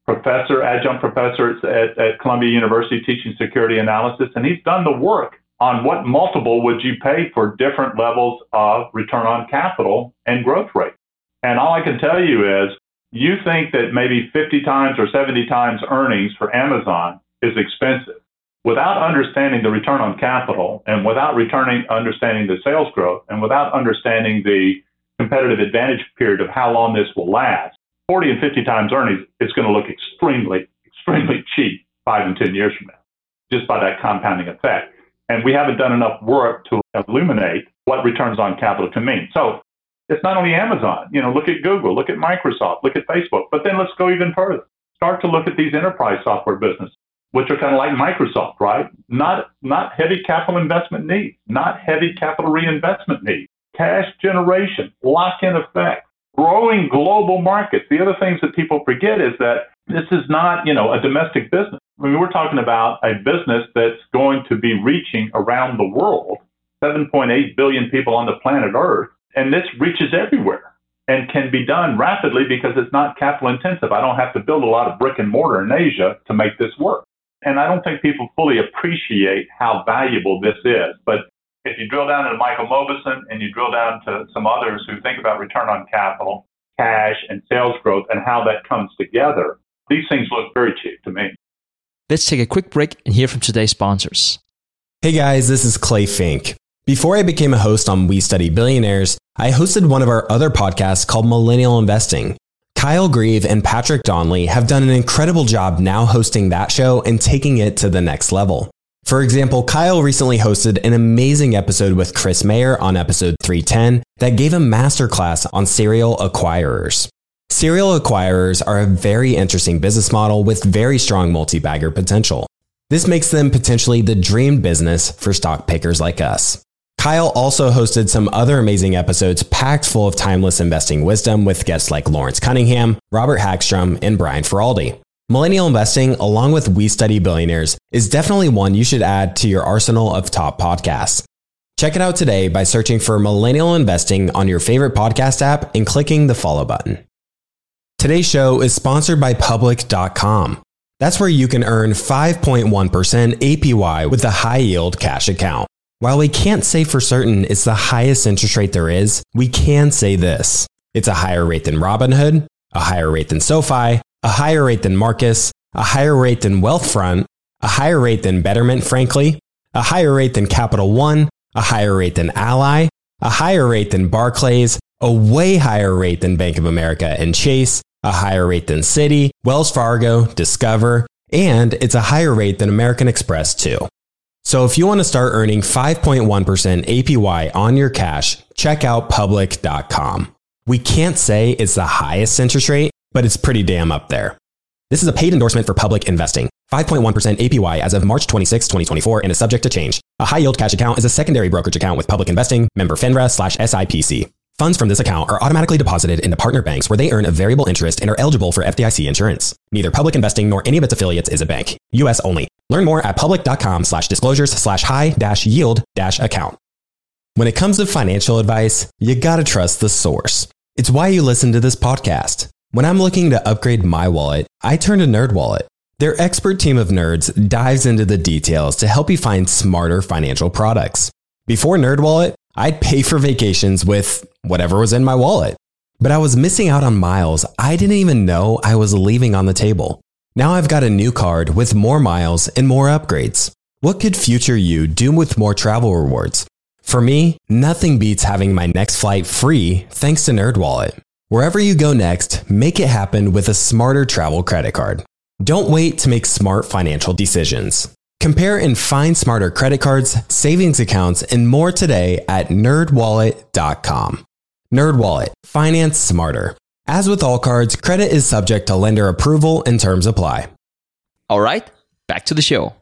professor, adjunct professor at, at Columbia University teaching security analysis, and he's done the work on what multiple would you pay for different levels of return on capital and growth rate. And all I can tell you is, you think that maybe fifty times or seventy times earnings for Amazon is expensive. Without understanding the return on capital and without returning, understanding the sales growth and without understanding the competitive advantage period of how long this will last, forty and fifty times earnings is going to look extremely, extremely cheap five and ten years from now, just by that compounding effect. And we haven't done enough work to illuminate what returns on capital can mean. So it's not only Amazon. You know, look at Google, look at Microsoft, look at Facebook. But then let's go even further. Start to look at these enterprise software businesses, which are kind of like Microsoft, right? Not, not heavy capital investment needs, not heavy capital reinvestment needs, cash generation, lock-in effect, growing global markets. The other things that people forget is that this is not, you know, a domestic business. I mean, we're talking about a business that's going to be reaching around the world, seven point eight billion people on the planet Earth, and this reaches everywhere and can be done rapidly because it's not capital intensive. I don't have to build a lot of brick and mortar in Asia to make this work. And I don't think people fully appreciate how valuable this is. But if you drill down into Michael Mauboussin and you drill down to some others who think about return on capital, cash, and sales growth and how that comes together, these things look very cheap to me. Let's take a quick break and hear from today's sponsors. Hey guys, this is Clay Fink. Before I became a host on We Study Billionaires, I hosted one of our other podcasts called Millennial Investing. Kyle Grieve and Patrick Donnelly have done an incredible job now hosting that show and taking it to the next level. For example, Kyle recently hosted an amazing episode with Chris Mayer on episode three ten that gave a masterclass on serial acquirers. Serial acquirers are a very interesting business model with very strong multi-bagger potential. This makes them potentially the dream business for stock pickers like us. Kyle also hosted some other amazing episodes packed full of timeless investing wisdom with guests like Lawrence Cunningham, Robert Hagstrom, and Brian Feraldi. Millennial Investing, along with We Study Billionaires, is definitely one you should add to your arsenal of top podcasts. Check it out today by searching for Millennial Investing on your favorite podcast app and clicking the follow button. Today's show is sponsored by Public dot com. That's where you can earn five point one percent A P Y with a high-yield cash account. While we can't say for certain it's the highest interest rate there is, we can say this. It's a higher rate than Robinhood, a higher rate than SoFi, a higher rate than Marcus, a higher rate than Wealthfront, a higher rate than Betterment, frankly, a higher rate than Capital One, a higher rate than Ally, a higher rate than Barclays, a way higher rate than Bank of America and Chase, a higher rate than Citi, Wells Fargo, Discover, and it's a higher rate than American Express too. So if you want to start earning five point one percent A P Y on your cash, check out Public dot com. We can't say it's the highest interest rate, but it's pretty damn up there. This is a paid endorsement for Public Investing. five point one percent A P Y as of March twenty-sixth, twenty twenty-four and is subject to change. A high-yield cash account is a secondary brokerage account with Public Investing, member FINRA slash S I P C. Funds from this account are automatically deposited into partner banks where they earn a variable interest and are eligible for F D I C insurance. Neither Public Investing nor any of its affiliates is a bank. U S only. Learn more at public dot com slash disclosures slash high dash yield dash account. When it comes to financial advice, you gotta trust the source. It's why you listen to this podcast. When I'm looking to upgrade my wallet, I turn to NerdWallet. Their expert team of nerds dives into the details to help you find smarter financial products. Before NerdWallet, I'd pay for vacations with whatever was in my wallet. But I was missing out on miles I didn't even know I was leaving on the table. Now I've got a new card with more miles and more upgrades. What could future you do with more travel rewards? For me, nothing beats having my next flight free thanks to NerdWallet. Wherever you go next, make it happen with a smarter travel credit card. Don't wait to make smart financial decisions. Compare and find smarter credit cards, savings accounts, and more today at nerd wallet dot com. NerdWallet. Finance smarter. As with all cards, credit is subject to lender approval and terms apply. All right, back to the show.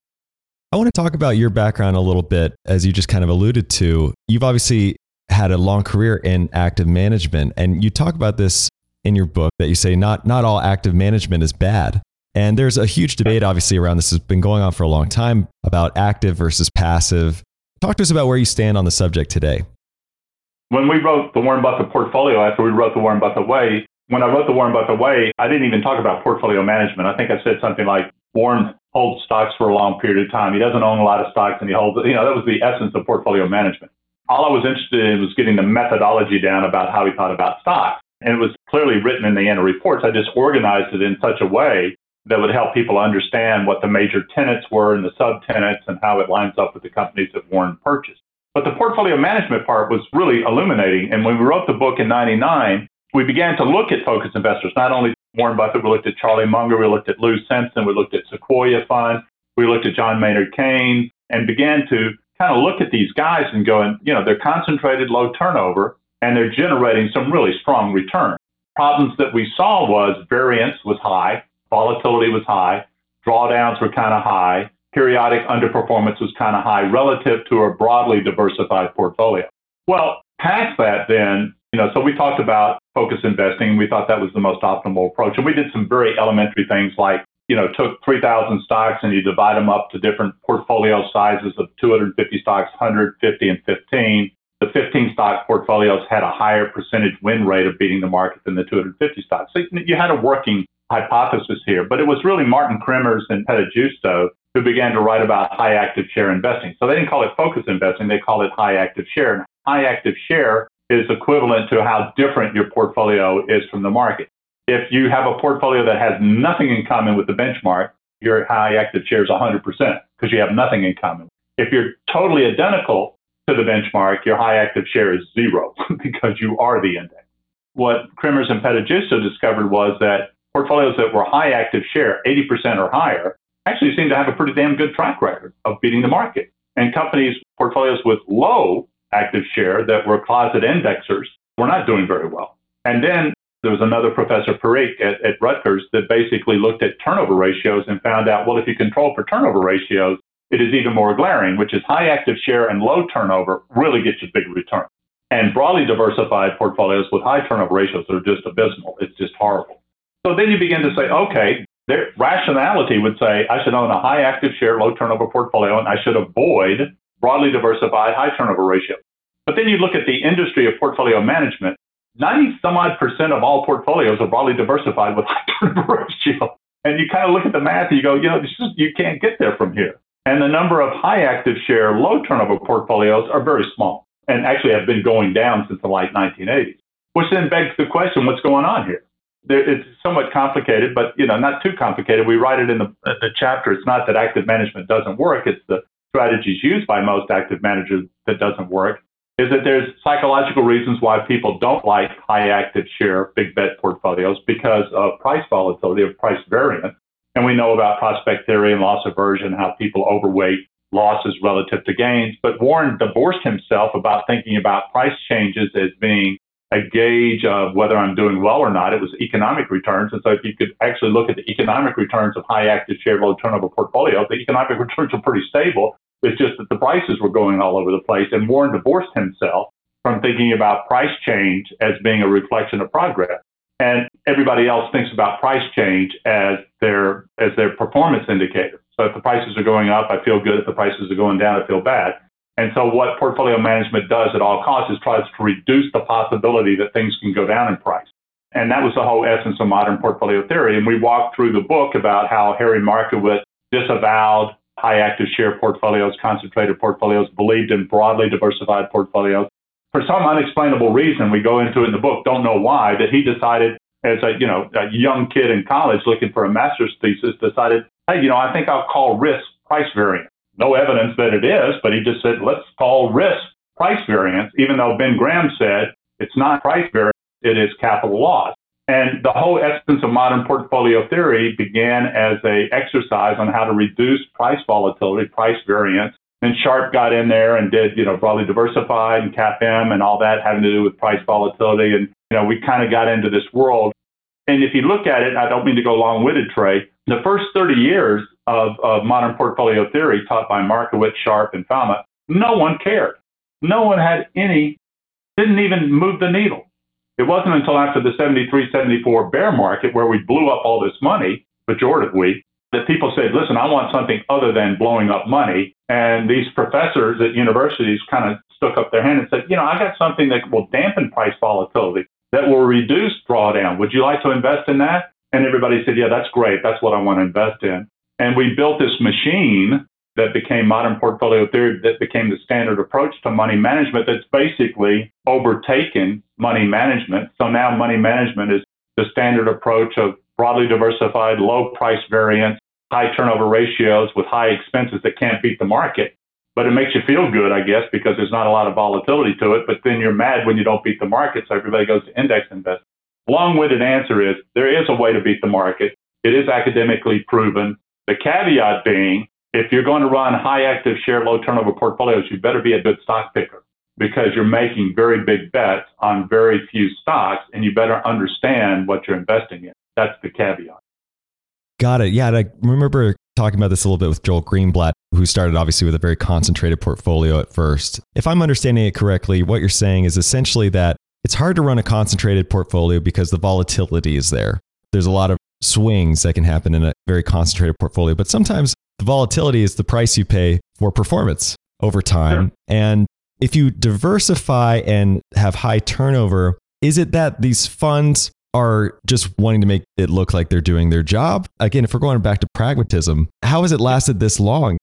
I want to talk about your background a little bit. As you just kind of alluded to, you've obviously had a long career in active management, and you talk about this in your book that you say not, not all active management is bad. And there's a huge debate, obviously, around this. Has been going on for a long time about active versus passive. Talk to us about where you stand on the subject today. When we wrote the Warren Buffett portfolio, after we wrote the Warren Buffett way, when I wrote The Warren Buffett Way, I didn't even talk about portfolio management. I think I said something like, Warren holds stocks for a long period of time. He doesn't own a lot of stocks, and he holds, you know, that was the essence of portfolio management. All I was interested in was getting the methodology down about how he thought about stocks. And it was clearly written in the annual reports. I just organized it in such a way that would help people understand what the major tenets were and the sub-tenets and how it lines up with the companies that Warren purchased. But the portfolio management part was really illuminating. And when we wrote the book in ninety-nine, we began to look at focus investors. Not only Warren Buffett, we looked at Charlie Munger, we looked at Lou Simpson, we looked at Sequoia Fund, we looked at John Maynard Keynes, and began to kind of look at these guys and going, you know, they're concentrated, low turnover, and they're generating some really strong returns. Problems that we saw was variance was high, volatility was high, drawdowns were kind of high, periodic underperformance was kind of high relative to a broadly diversified portfolio. Well, past that then, you know, so we talked about focus investing, and we thought that was the most optimal approach. And we did some very elementary things like, you know, took three thousand stocks and you divide them up to different portfolio sizes of two hundred fifty stocks, one hundred fifty, and fifteen. The fifteen stock portfolios had a higher percentage win rate of beating the market than the two hundred fifty stocks. So you had a working hypothesis here, but it was really Martin Kremers and Petajusto who began to write about high active share investing. So they didn't call it focus investing, they called it high active share. And high active share is equivalent to how different your portfolio is from the market. If you have a portfolio that has nothing in common with the benchmark, your high active share is one hundred percent because you have nothing in common. If you're totally identical to the benchmark, your high active share is zero because you are the index. What Kremers and Petajusto discovered was that portfolios that were high active share, eighty percent or higher, actually seemed to have a pretty damn good track record of beating the market. And companies, portfolios with low active share that were closet indexers were not doing very well. And then there was another professor, Parikh at, at Rutgers, that basically looked at turnover ratios and found out, well, if you control for turnover ratios, it is even more glaring, which is high active share and low turnover really get you big return. And broadly diversified portfolios with high turnover ratios are just abysmal. It's just horrible. So then you begin to say, okay, their rationality would say I should own a high active share, low turnover portfolio, and I should avoid broadly diversified, high turnover ratio. But then you look at the industry of portfolio management, ninety some odd percent of all portfolios are broadly diversified with high turnover ratio. And you kind of look at the math and you go, you know, this is, you can't get there from here. And the number of high active share, low turnover portfolios are very small and actually have been going down since the late nineteen eighties, which then begs the question, what's going on here? There, it's somewhat complicated, but, you know, not too complicated. We write it in the, the chapter. It's not that active management doesn't work. It's the strategies used by most active managers that doesn't work, is that there's psychological reasons why people don't like high active share, big bet portfolios because of price volatility, of price variance. And we know about prospect theory and loss aversion, how people overweight losses relative to gains. But Warren divorced himself about thinking about price changes as being a gauge of whether I'm doing well or not. It was economic returns. And so if you could actually look at the economic returns of high active share, low turnover portfolios, the economic returns are pretty stable. It's just that the prices were going all over the place. And Warren divorced himself from thinking about price change as being a reflection of progress. And everybody else thinks about price change as their as their performance indicator. So if the prices are going up, I feel good. If the prices are going down, I feel bad. And so what portfolio management does at all costs is tries to reduce the possibility that things can go down in price. And that was the whole essence of modern portfolio theory. And we walked through the book about how Harry Markowitz disavowed high active share portfolios, concentrated portfolios, believed in broadly diversified portfolios. For some unexplainable reason, we go into it in the book, don't know why, that he decided as a, you know, a young kid in college looking for a master's thesis, decided, hey, you know, I think I'll call risk price variance. No evidence that it is, but he just said, let's call risk price variance, even though Ben Graham said it's not price variance, it is capital loss. And the whole essence of modern portfolio theory began as an exercise on how to reduce price volatility, price variance. And Sharpe got in there and did, you know, broadly diversified and C A P M and all that having to do with price volatility. And, you know, we kind of got into this world. And if you look at it, I don't mean to go long-winded, Trey, the first thirty years of, of modern portfolio theory taught by Markowitz, Sharpe, and Fama, no one cared. No one had any, didn't even move the needle. It wasn't until after the seventy-three seventy-four bear market where we blew up all this money, pejoratively, that people said, listen, I want something other than blowing up money. And these professors at universities kind of stuck up their hand and said, you know, I got something that will dampen price volatility. that will reduce drawdown. Would you like to invest in that? And everybody said, yeah, that's great. That's what I want to invest in. And we built this machine that became modern portfolio theory, that became the standard approach to money management that's basically overtaken money management. So now money management is the standard approach of broadly diversified, low price variance, high turnover ratios with high expenses that can't beat the market. But it makes you feel good, I guess, because there's not a lot of volatility to it. But then you're mad when you don't beat the market, so everybody goes to index investing. Long-winded answer is there is a way to beat the market. It is academically proven. The caveat being, if you're going to run high active share, low turnover portfolios, you better be a good stock picker because you're making very big bets on very few stocks, and you better understand what you're investing in. That's the caveat. Got it. Yeah, I remember talking about this a little bit with Joel Greenblatt, who started obviously with a very concentrated portfolio at first. If I'm understanding it correctly, what you're saying is essentially that it's hard to run a concentrated portfolio because the volatility is there. There's a lot of swings that can happen in a very concentrated portfolio, but sometimes the volatility is the price you pay for performance over time. Sure. And if you diversify and have high turnover, is it that these funds are just wanting to make it look like they're doing their job? Again, if we're going back to pragmatism, how has it lasted this long?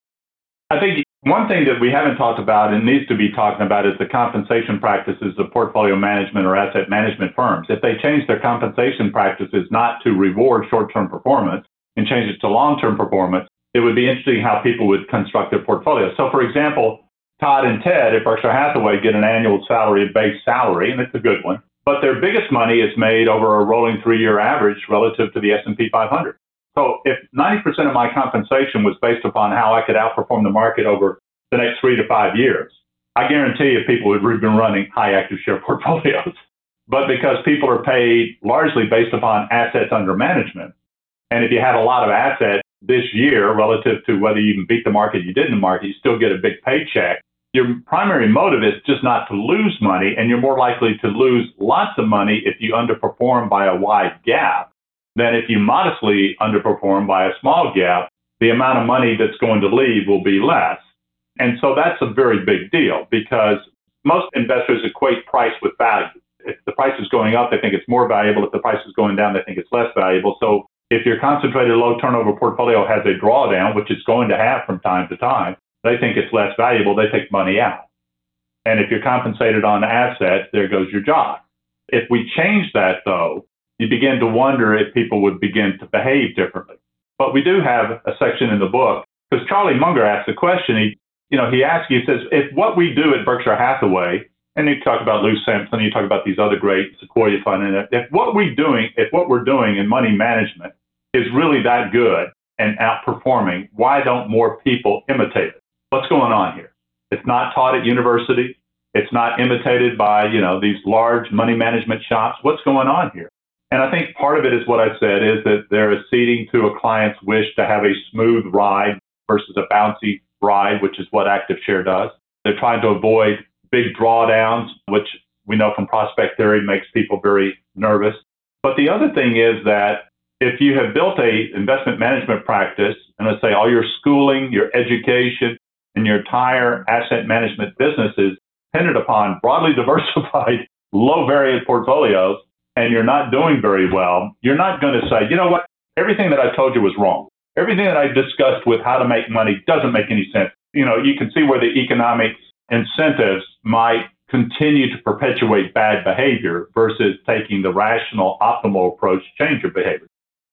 I think one thing that we haven't talked about and needs to be talking about is the compensation practices of portfolio management or asset management firms. If they change their compensation practices not to reward short-term performance and change it to long-term performance, it would be interesting how people would construct their portfolio. So, for example, Todd and Ted at Berkshire Hathaway get an annual salary, a base salary, and it's a good one. But their biggest money is made over a rolling three-year average relative to the S and P five hundred. So if ninety percent of my compensation was based upon how I could outperform the market over the next three to five years, I guarantee you people would have been running high active share portfolios. But because people are paid largely based upon assets under management, and if you have a lot of assets this year relative to whether you even beat the market, you did in the market, you still get a big paycheck. Your primary motive is just not to lose money, and you're more likely to lose lots of money if you underperform by a wide gap than if you modestly underperform by a small gap. The amount of money that's going to leave will be less. And so that's a very big deal because most investors equate price with value. If the price is going up, they think it's more valuable. If the price is going down, they think it's less valuable. So if your concentrated low turnover portfolio has a drawdown, which it's going to have from time to time, they think it's less valuable, they take money out. And if you're compensated on assets, there goes your job. If we change that, though, you begin to wonder if people would begin to behave differently. But we do have a section in the book, because Charlie Munger asked the question, he, you know, he asked, he says, if what we do at Berkshire Hathaway, and you talk about Lou Simpson, you talk about these other great Sequoia Fund, and if what we're doing, if what we're doing in money management is really that good and outperforming, why don't more people imitate it? What's going on here? It's not taught at university. It's not imitated by, you know, these large money management shops. What's going on here? And I think part of it is what I said, is that they're acceding to a client's wish to have a smooth ride versus a bouncy ride, which is what Active Share does. They're trying to avoid big drawdowns, which we know from prospect theory makes people very nervous. But the other thing is that if you have built a investment management practice, and let's say all your schooling, your education, and your entire asset management business is dependent upon broadly diversified, low variance portfolios, and you're not doing very well, you're not going to say, you know what, everything that I told you was wrong. Everything that I discussed with how to make money doesn't make any sense. You know, you can see where the economic incentives might continue to perpetuate bad behavior versus taking the rational, optimal approach to change your behavior.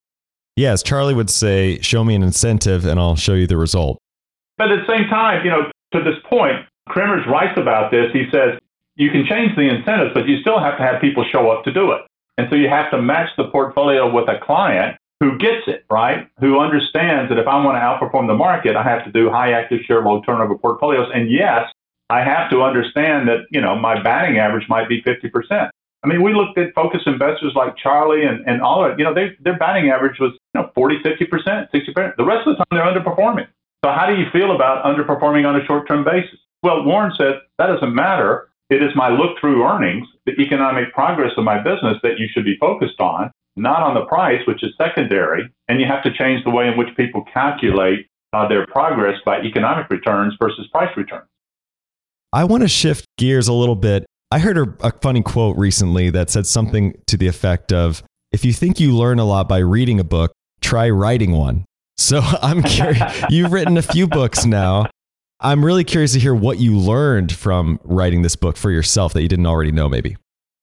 Yes, Charlie would say, show me an incentive and I'll show you the result. But at the same time, you know, to this point, Kremers writes about this. He says, you can change the incentives, but you still have to have people show up to do it. And so you have to match the portfolio with a client who gets it, right? Who understands that if I want to outperform the market, I have to do high active share, low turnover portfolios. And yes, I have to understand that, you know, my batting average might be fifty percent. I mean, we looked at focus investors like Charlie and, and all of it, you know, they, their batting average was, you know, forty, fifty percent, sixty percent. The rest of the time they're underperforming. So how do you feel about underperforming on a short-term basis? Well, Warren said, that doesn't matter. It is my look-through earnings, the economic progress of my business that you should be focused on, not on the price, which is secondary. And you have to change the way in which people calculate uh, their progress by economic returns versus price returns. I want to shift gears a little bit. I heard a, a funny quote recently that said something to the effect of, if you think you learn a lot by reading a book, try writing one. So I'm curious, you've written a few books now. I'm really curious to hear what you learned from writing this book for yourself that you didn't already know maybe.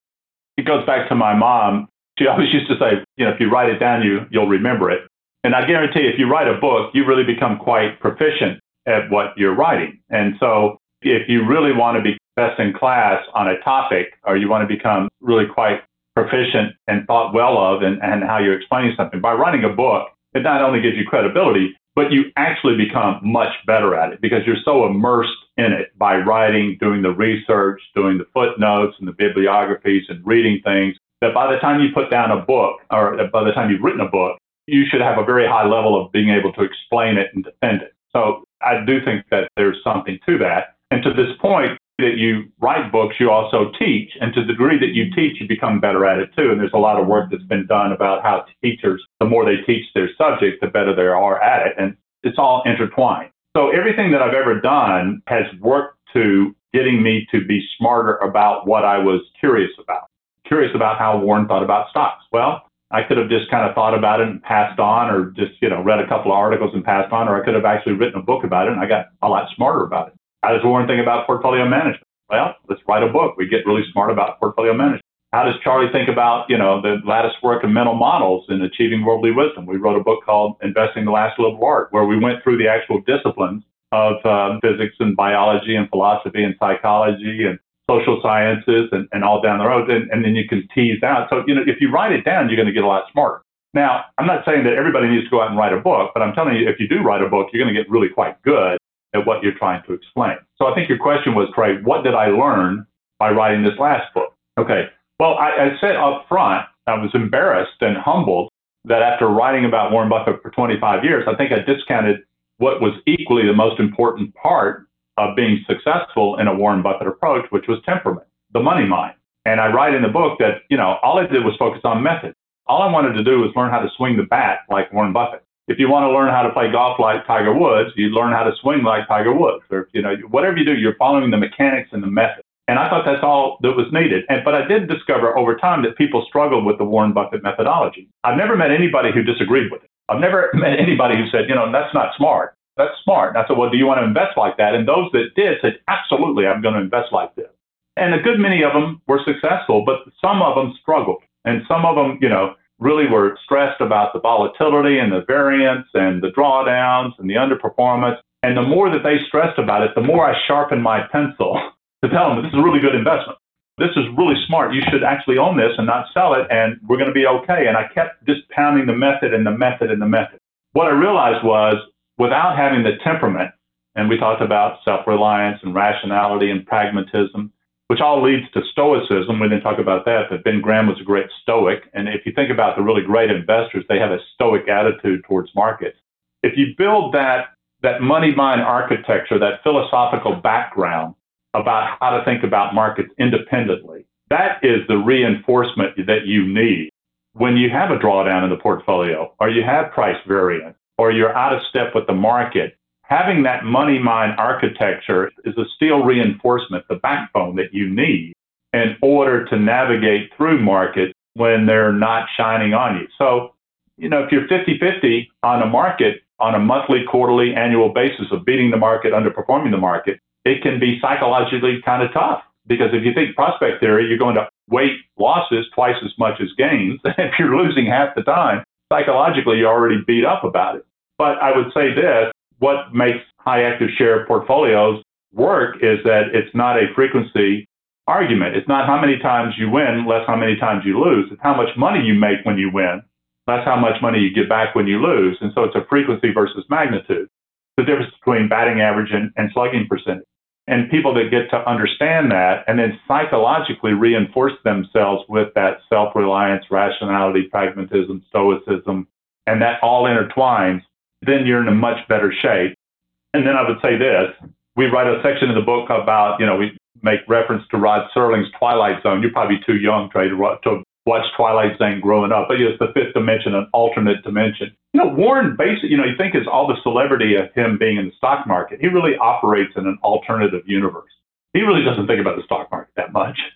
It goes back to my mom. She always used to say, you know, if you write it down, you, you'll remember it. And I guarantee if you write a book, you really become quite proficient at what you're writing. And so if you really want to be best in class on a topic, or you want to become really quite proficient and thought well of and, and how you're explaining something, by writing a book, it not only gives you credibility, but you actually become much better at it because you're so immersed in it by writing, doing the research, doing the footnotes and the bibliographies and reading things, that by the time you put down a book, or by the time you've written a book, you should have a very high level of being able to explain it and defend it. So I do think that there's something to that. And to this point, that you write books, you also teach. And to the degree that you teach, you become better at it too. And there's a lot of work that's been done about how teachers, the more they teach their subject, the better they are at it. And it's all intertwined. So everything that I've ever done has worked to getting me to be smarter about what I was curious about. Curious about how Warren thought about stocks. Well, I could have just kind of thought about it and passed on, or just, you know, read a couple of articles and passed on, or I could have actually written a book about it and I got a lot smarter about it. How does Warren think about portfolio management? Well, let's write a book. We get really smart about portfolio management. How does Charlie think about, you know, the lattice work and mental models in achieving worldly wisdom? We wrote a book called Investing the Last Little Art, where we went through the actual disciplines of uh, physics and biology and philosophy and psychology and social sciences and, and all down the road. And, and then you can tease out. So, you know, if you write it down, you're going to get a lot smarter. Now, I'm not saying that everybody needs to go out and write a book, but I'm telling you, if you do write a book, you're going to get really quite good at what you're trying to explain. So I think your question was, Craig, what did I learn by writing this last book? Okay. Well, I, I said up front, I was embarrassed and humbled that after writing about Warren Buffett for twenty-five years, I think I discounted what was equally the most important part of being successful in a Warren Buffett approach, which was temperament, the money mind. And I write in the book that, you know, all I did was focus on method. All I wanted to do was learn how to swing the bat like Warren Buffett. If you want to learn how to play golf like Tiger Woods, you learn how to swing like Tiger Woods. Or, you know, whatever you do, you're following the mechanics and the method. And I thought that's all that was needed. And but I did discover over time that people struggled with the Warren Buffett methodology. I've never met anybody who disagreed with it. I've never met anybody who said, you know, that's not smart. That's smart. And I said, well, do you want to invest like that? And those that did said, absolutely, I'm going to invest like this. And a good many of them were successful, but some of them struggled. And some of them, you know, really were stressed about the volatility and the variance and the drawdowns and the underperformance. And the more that they stressed about it, the more I sharpened my pencil to tell them this is a really good investment. This is really smart. You should actually own this and not sell it, and we're going to be okay. And I kept just pounding the method and the method and the method. What I realized was, without having the temperament, and we talked about self-reliance and rationality and pragmatism, which all leads to stoicism. We didn't talk about that, but Ben Graham was a great stoic. And if you think about the really great investors, they have a stoic attitude towards markets. If you build that, that money mind architecture, that philosophical background about how to think about markets independently, that is the reinforcement that you need when you have a drawdown in the portfolio, or you have price variance, or you're out of step with the market. Having that money mind architecture is a steel reinforcement, the backbone that you need in order to navigate through markets when they're not shining on you. So, you know, if you're fifty-fifty on a market on a monthly, quarterly, annual basis of beating the market, underperforming the market, it can be psychologically kind of tough. Because if you think prospect theory, you're going to weight losses twice as much as gains. If you're losing half the time, psychologically, you're already beat up about it. But I would say this, what makes high active share portfolios work is that it's not a frequency argument. It's not how many times you win, less how many times you lose. It's how much money you make when you win, less how much money you get back when you lose. And so it's a frequency versus magnitude. The difference between batting average and, and slugging percentage. And people that get to understand that and then psychologically reinforce themselves with that self-reliance, rationality, pragmatism, stoicism, and that all intertwines, then you're in a much better shape. And then I would say this, we write a section in the book about, you know, we make reference to Rod Serling's Twilight Zone. You're probably too young, Trey, to, to watch Twilight Zone growing up, but it's the fifth dimension, an alternate dimension. You know, Warren, basically, you know, you think is all the celebrity of him being in the stock market. He really operates in an alternative universe. He really doesn't think about the stock market that much.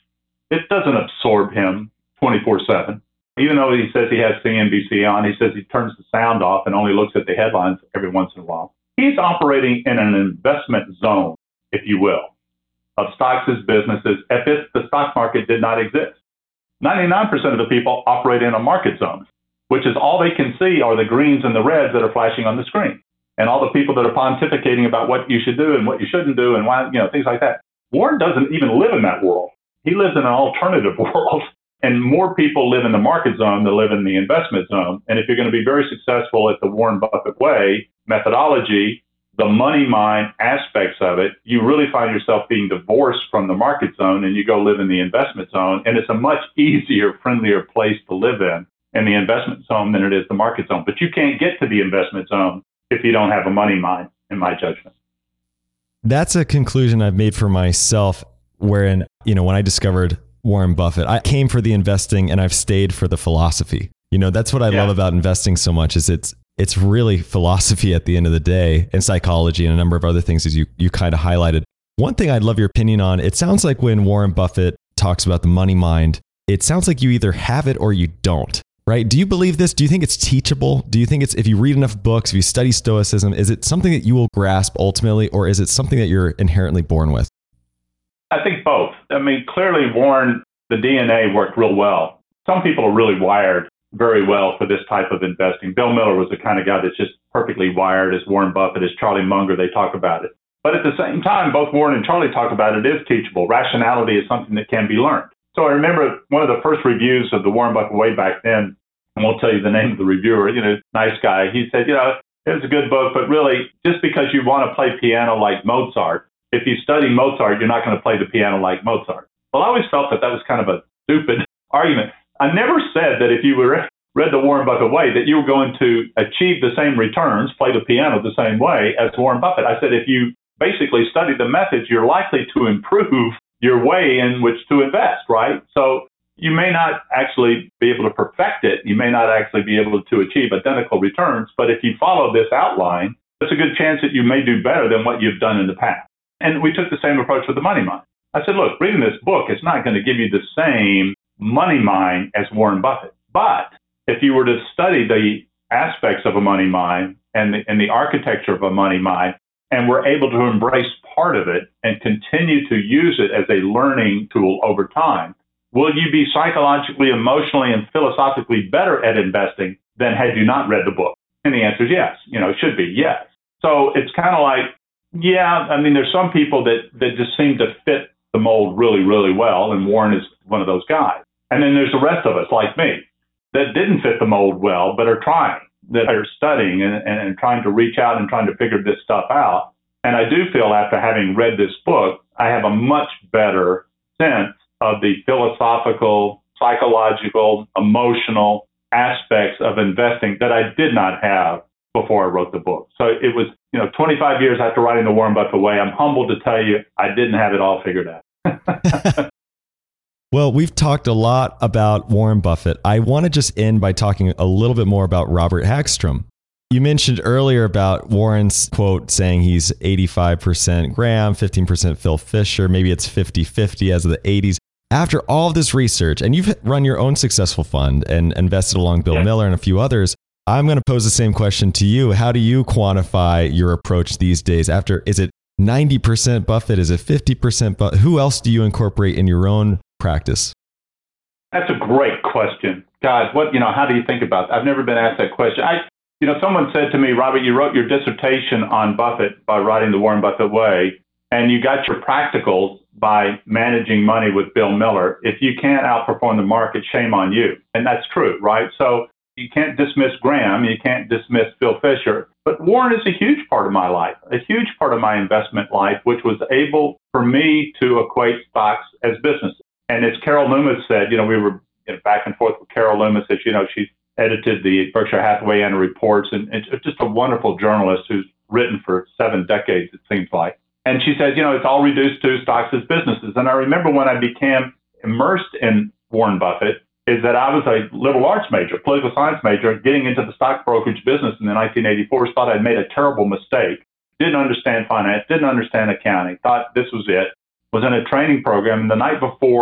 it doesn't absorb him twenty-four seven. Even though he says he has C N B C on, he says he turns the sound off and only looks at the headlines every once in a while. He's operating in an investment zone, if you will, of stocks as businesses as if the stock market did not exist. ninety-nine percent of the people operate in a market zone, which is all they can see are the greens and the reds that are flashing on the screen. And all the people that are pontificating about what you should do and what you shouldn't do and why, you know, things like that. Warren doesn't even live in that world. He lives in an alternative world. And more people live in the market zone than live in the investment zone. And if you're going to be very successful at the Warren Buffett way methodology, the money mind aspects of it, you really find yourself being divorced from the market zone and you go live in the investment zone. And it's a much easier, friendlier place to live in, in the investment zone than it is the market zone. But you can't get to the investment zone if you don't have a money mind, in my judgment. That's a conclusion I've made for myself, wherein, you know, when I discovered Warren Buffett, I came for the investing and I've stayed for the philosophy. You know, that's what I yeah. love about investing so much is it's it's really philosophy at the end of the day, and psychology and a number of other things as you, you kind of highlighted. One thing I'd love your opinion on, it sounds like when Warren Buffett talks about the money mind, it sounds like you either have it or you don't, right? Do you believe this? Do you think it's teachable? Do you think it's, if you read enough books, if you study Stoicism, is it something that you will grasp ultimately, or is it something that you're inherently born with? I think both. I mean, clearly, Warren, the D N A worked real well. Some people are really wired very well for this type of investing. Bill Miller was the kind of guy that's just perfectly wired, as Warren Buffett, as Charlie Munger, they talk about it. But at the same time, both Warren and Charlie talk about it is teachable. Rationality is something that can be learned. So I remember one of the first reviews of the Warren Buffett way back then, I won't tell you the name of the reviewer, you know, nice guy. He said, you know, it was a good book, but really, just because you want to play piano like Mozart, if you study Mozart, you're not going to play the piano like Mozart. Well, I always felt that that was kind of a stupid argument. I never said that if you were read the Warren Buffett way, that you were going to achieve the same returns, play the piano the same way as Warren Buffett. I said, if you basically study the methods, you're likely to improve your way in which to invest, right? So you may not actually be able to perfect it. You may not actually be able to achieve identical returns. But if you follow this outline, there's a good chance that you may do better than what you've done in the past. And we took the same approach with the money mind. I said, look, reading this book is not going to give you the same money mind as Warren Buffett. But if you were to study the aspects of a money mind and the, and the architecture of a money mind, and were able to embrace part of it and continue to use it as a learning tool over time, will you be psychologically, emotionally, and philosophically better at investing than had you not read the book? And the answer is yes. You know, it should be yes. So it's kind of like, yeah, I mean, there's some people that, that just seem to fit the mold really, really well, and Warren is one of those guys. And then there's the rest of us, like me, that didn't fit the mold well, but are trying, that are studying and, and, and trying to reach out and trying to figure this stuff out. And I do feel after having read this book, I have a much better sense of the philosophical, psychological, emotional aspects of investing that I did not have before I wrote the book. So it was, you know, twenty-five years after writing the Warren Buffett way, I'm humbled to tell you I didn't have it all figured out. Well, we've talked a lot about Warren Buffett. I want to just end by talking a little bit more about Robert Hagstrom. You mentioned earlier about Warren's quote saying he's eighty-five percent Graham, fifteen percent Phil Fisher, maybe it's fifty-fifty as of the eighties. After all of this research, and you've run your own successful fund and invested along Bill yeah. Miller and a few others, I'm going to pose the same question to you. How do you quantify your approach these days? After, is it ninety percent Buffett? Is it fifty percent Buffett? Who else do you incorporate in your own practice? That's a great question. God, what, you know, how do you think about that? I've never been asked that question. I, you know, someone said to me, Robert, you wrote your dissertation on Buffett by writing the Warren Buffett way, and you got your practicals by managing money with Bill Miller. If you can't outperform the market, shame on you. And that's true, right? So you can't dismiss Graham, you can't dismiss Phil Fisher, but Warren is a huge part of my life, a huge part of my investment life, which was able for me to equate stocks as businesses. And as Carol Loomis said, you know, we were you know, back and forth with Carol Loomis, as you know, she edited the Berkshire Hathaway annual reports, and it's just a wonderful journalist who's written for seven decades, it seems like. And she says, you know, it's all reduced to stocks as businesses. And I remember when I became immersed in Warren Buffett, is that I was a liberal arts major, political science major, getting into the stock brokerage business in the nineteen eighty-fours, thought I'd made a terrible mistake, didn't understand finance, didn't understand accounting, thought this was it, was in a training program. And the night before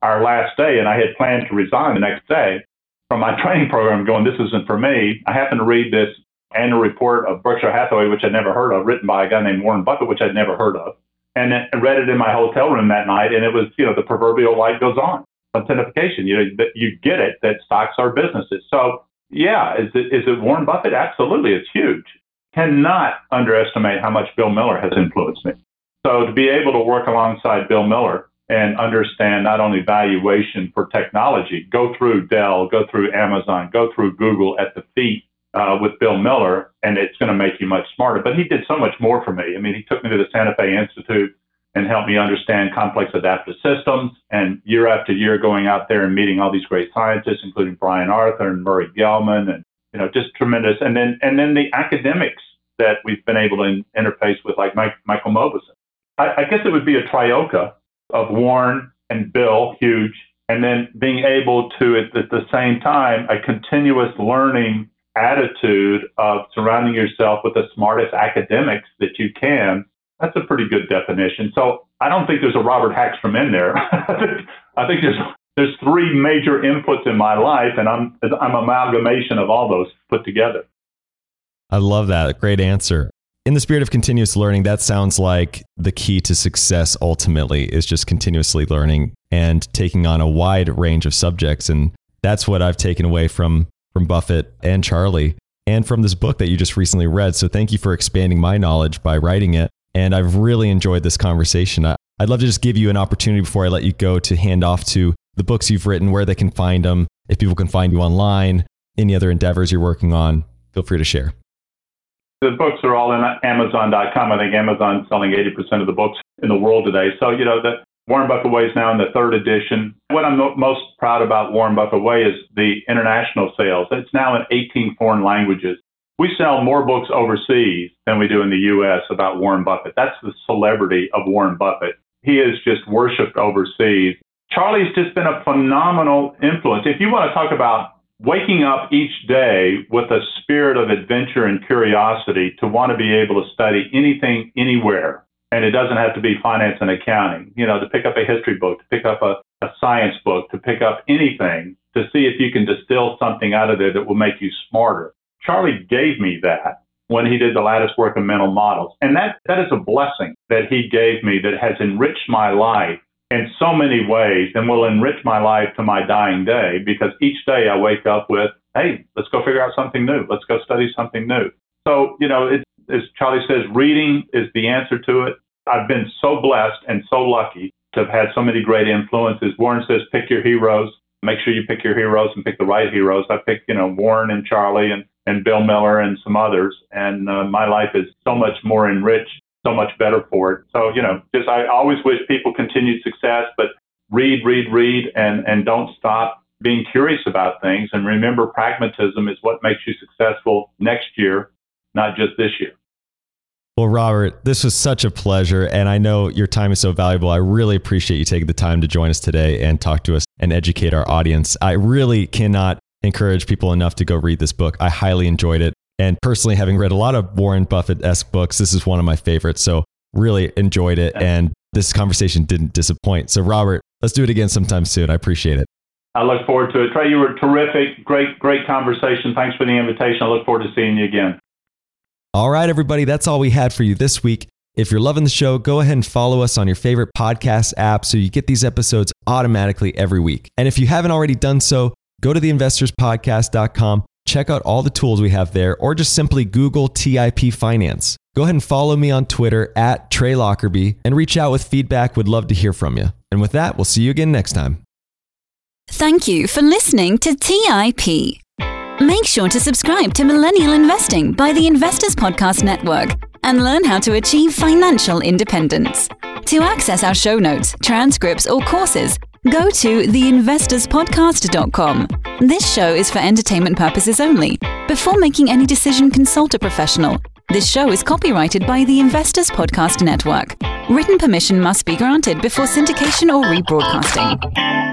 our last day, and I had planned to resign the next day from my training program, going, this isn't for me. I happened to read this annual report of Berkshire Hathaway, which I'd never heard of, written by a guy named Warren Buffett, which I'd never heard of. And I read it in my hotel room that night, and it was, you know, the proverbial light goes on. Identification, you know, you get it, that stocks are businesses. So, yeah, is it, is it Warren Buffett? Absolutely, it's huge. Cannot underestimate how much Bill Miller has influenced me. So to be able to work alongside Bill Miller and understand not only valuation for technology, go through Dell, go through Amazon, go through Google at the feet uh, with Bill Miller, and it's going to make you much smarter. But he did so much more for me. I mean, he took me to the Santa Fe Institute and helped me understand complex adaptive systems. And year after year, going out there and meeting all these great scientists, including Brian Arthur and Murray Gell-Mann, and you know, just tremendous. And then and then the academics that we've been able to in, interface with, like Mike, Michael Mauboussin. I, I guess it would be a trioca of Warren and Bill, huge, and then being able to, at, at the same time, a continuous learning attitude of surrounding yourself with the smartest academics that you can. That's a pretty good definition. So I don't think there's a Robert Hagstrom in there. I think, I think there's there's three major inputs in my life, and I'm I'm amalgamation of all those put together. I love that. Great answer. In the spirit of continuous learning, that sounds like the key to success ultimately is just continuously learning and taking on a wide range of subjects. And that's what I've taken away from from Buffett and Charlie and from this book that you just recently read. So thank you for expanding my knowledge by writing it. And I've really enjoyed this conversation. I'd love to just give you an opportunity before I let you go to hand off to the books you've written, where they can find them, if people can find you online, any other endeavors you're working on. Feel free to share. The books are all in Amazon dot com. I think Amazon's selling eighty percent of the books in the world today. So, you know, the Warren Buffett Way is now in the third edition. What I'm most proud about Warren Buffett Way is the international sales. It's now in eighteen foreign languages. We sell more books overseas than we do in the U S about Warren Buffett. That's the celebrity of Warren Buffett. He is just worshipped overseas. Charlie's just been a phenomenal influence. If you want to talk about waking up each day with a spirit of adventure and curiosity to want to be able to study anything, anywhere, and it doesn't have to be finance and accounting, you know, to pick up a history book, to pick up a, a science book, to pick up anything, to see if you can distill something out of there that will make you smarter. Charlie gave me that when he did the lattice work of mental models. And that, that is a blessing that he gave me that has enriched my life in so many ways and will enrich my life to my dying day, because each day I wake up with, hey, let's go figure out something new. Let's go study something new. So, you know, it, as Charlie says, reading is the answer to it. I've been so blessed and so lucky to have had so many great influences. Warren says, pick your heroes. Make sure you pick your heroes and pick the right heroes. I picked, you know, Warren and Charlie and, and Bill Miller and some others. And uh, my life is so much more enriched, so much better for it. So, you know, just I always wish people continued success, but read, read, read, and, and don't stop being curious about things. And remember, pragmatism is what makes you successful next year, not just this year. Well, Robert, this was such a pleasure. And I know your time is so valuable. I really appreciate you taking the time to join us today and talk to us and educate our audience. I really cannot encourage people enough to go read this book. I highly enjoyed it. And personally, having read a lot of Warren Buffett-esque books, this is one of my favorites. So really enjoyed it. And this conversation didn't disappoint. So Robert, let's do it again sometime soon. I appreciate it. I look forward to it. Trey, you were terrific. Great, great conversation. Thanks for the invitation. I look forward to seeing you again. All right, everybody, that's all we had for you this week. If you're loving the show, go ahead and follow us on your favorite podcast app so you get these episodes automatically every week. And if you haven't already done so, go to the investors podcast dot com, check out all the tools we have there, or just simply Google T I P Finance. Go ahead and follow me on Twitter at Trey Lockerbie and reach out with feedback. Would love to hear from you. And with that, we'll see you again next time. Thank you for listening to T I P. Make sure to subscribe to Millennial Investing by the Investors Podcast Network and learn how to achieve financial independence. To access our show notes, transcripts, or courses, go to the investors podcast dot com. This show is for entertainment purposes only. Before making any decision, consult a professional. This show is copyrighted by the Investors Podcast Network. Written permission must be granted before syndication or rebroadcasting.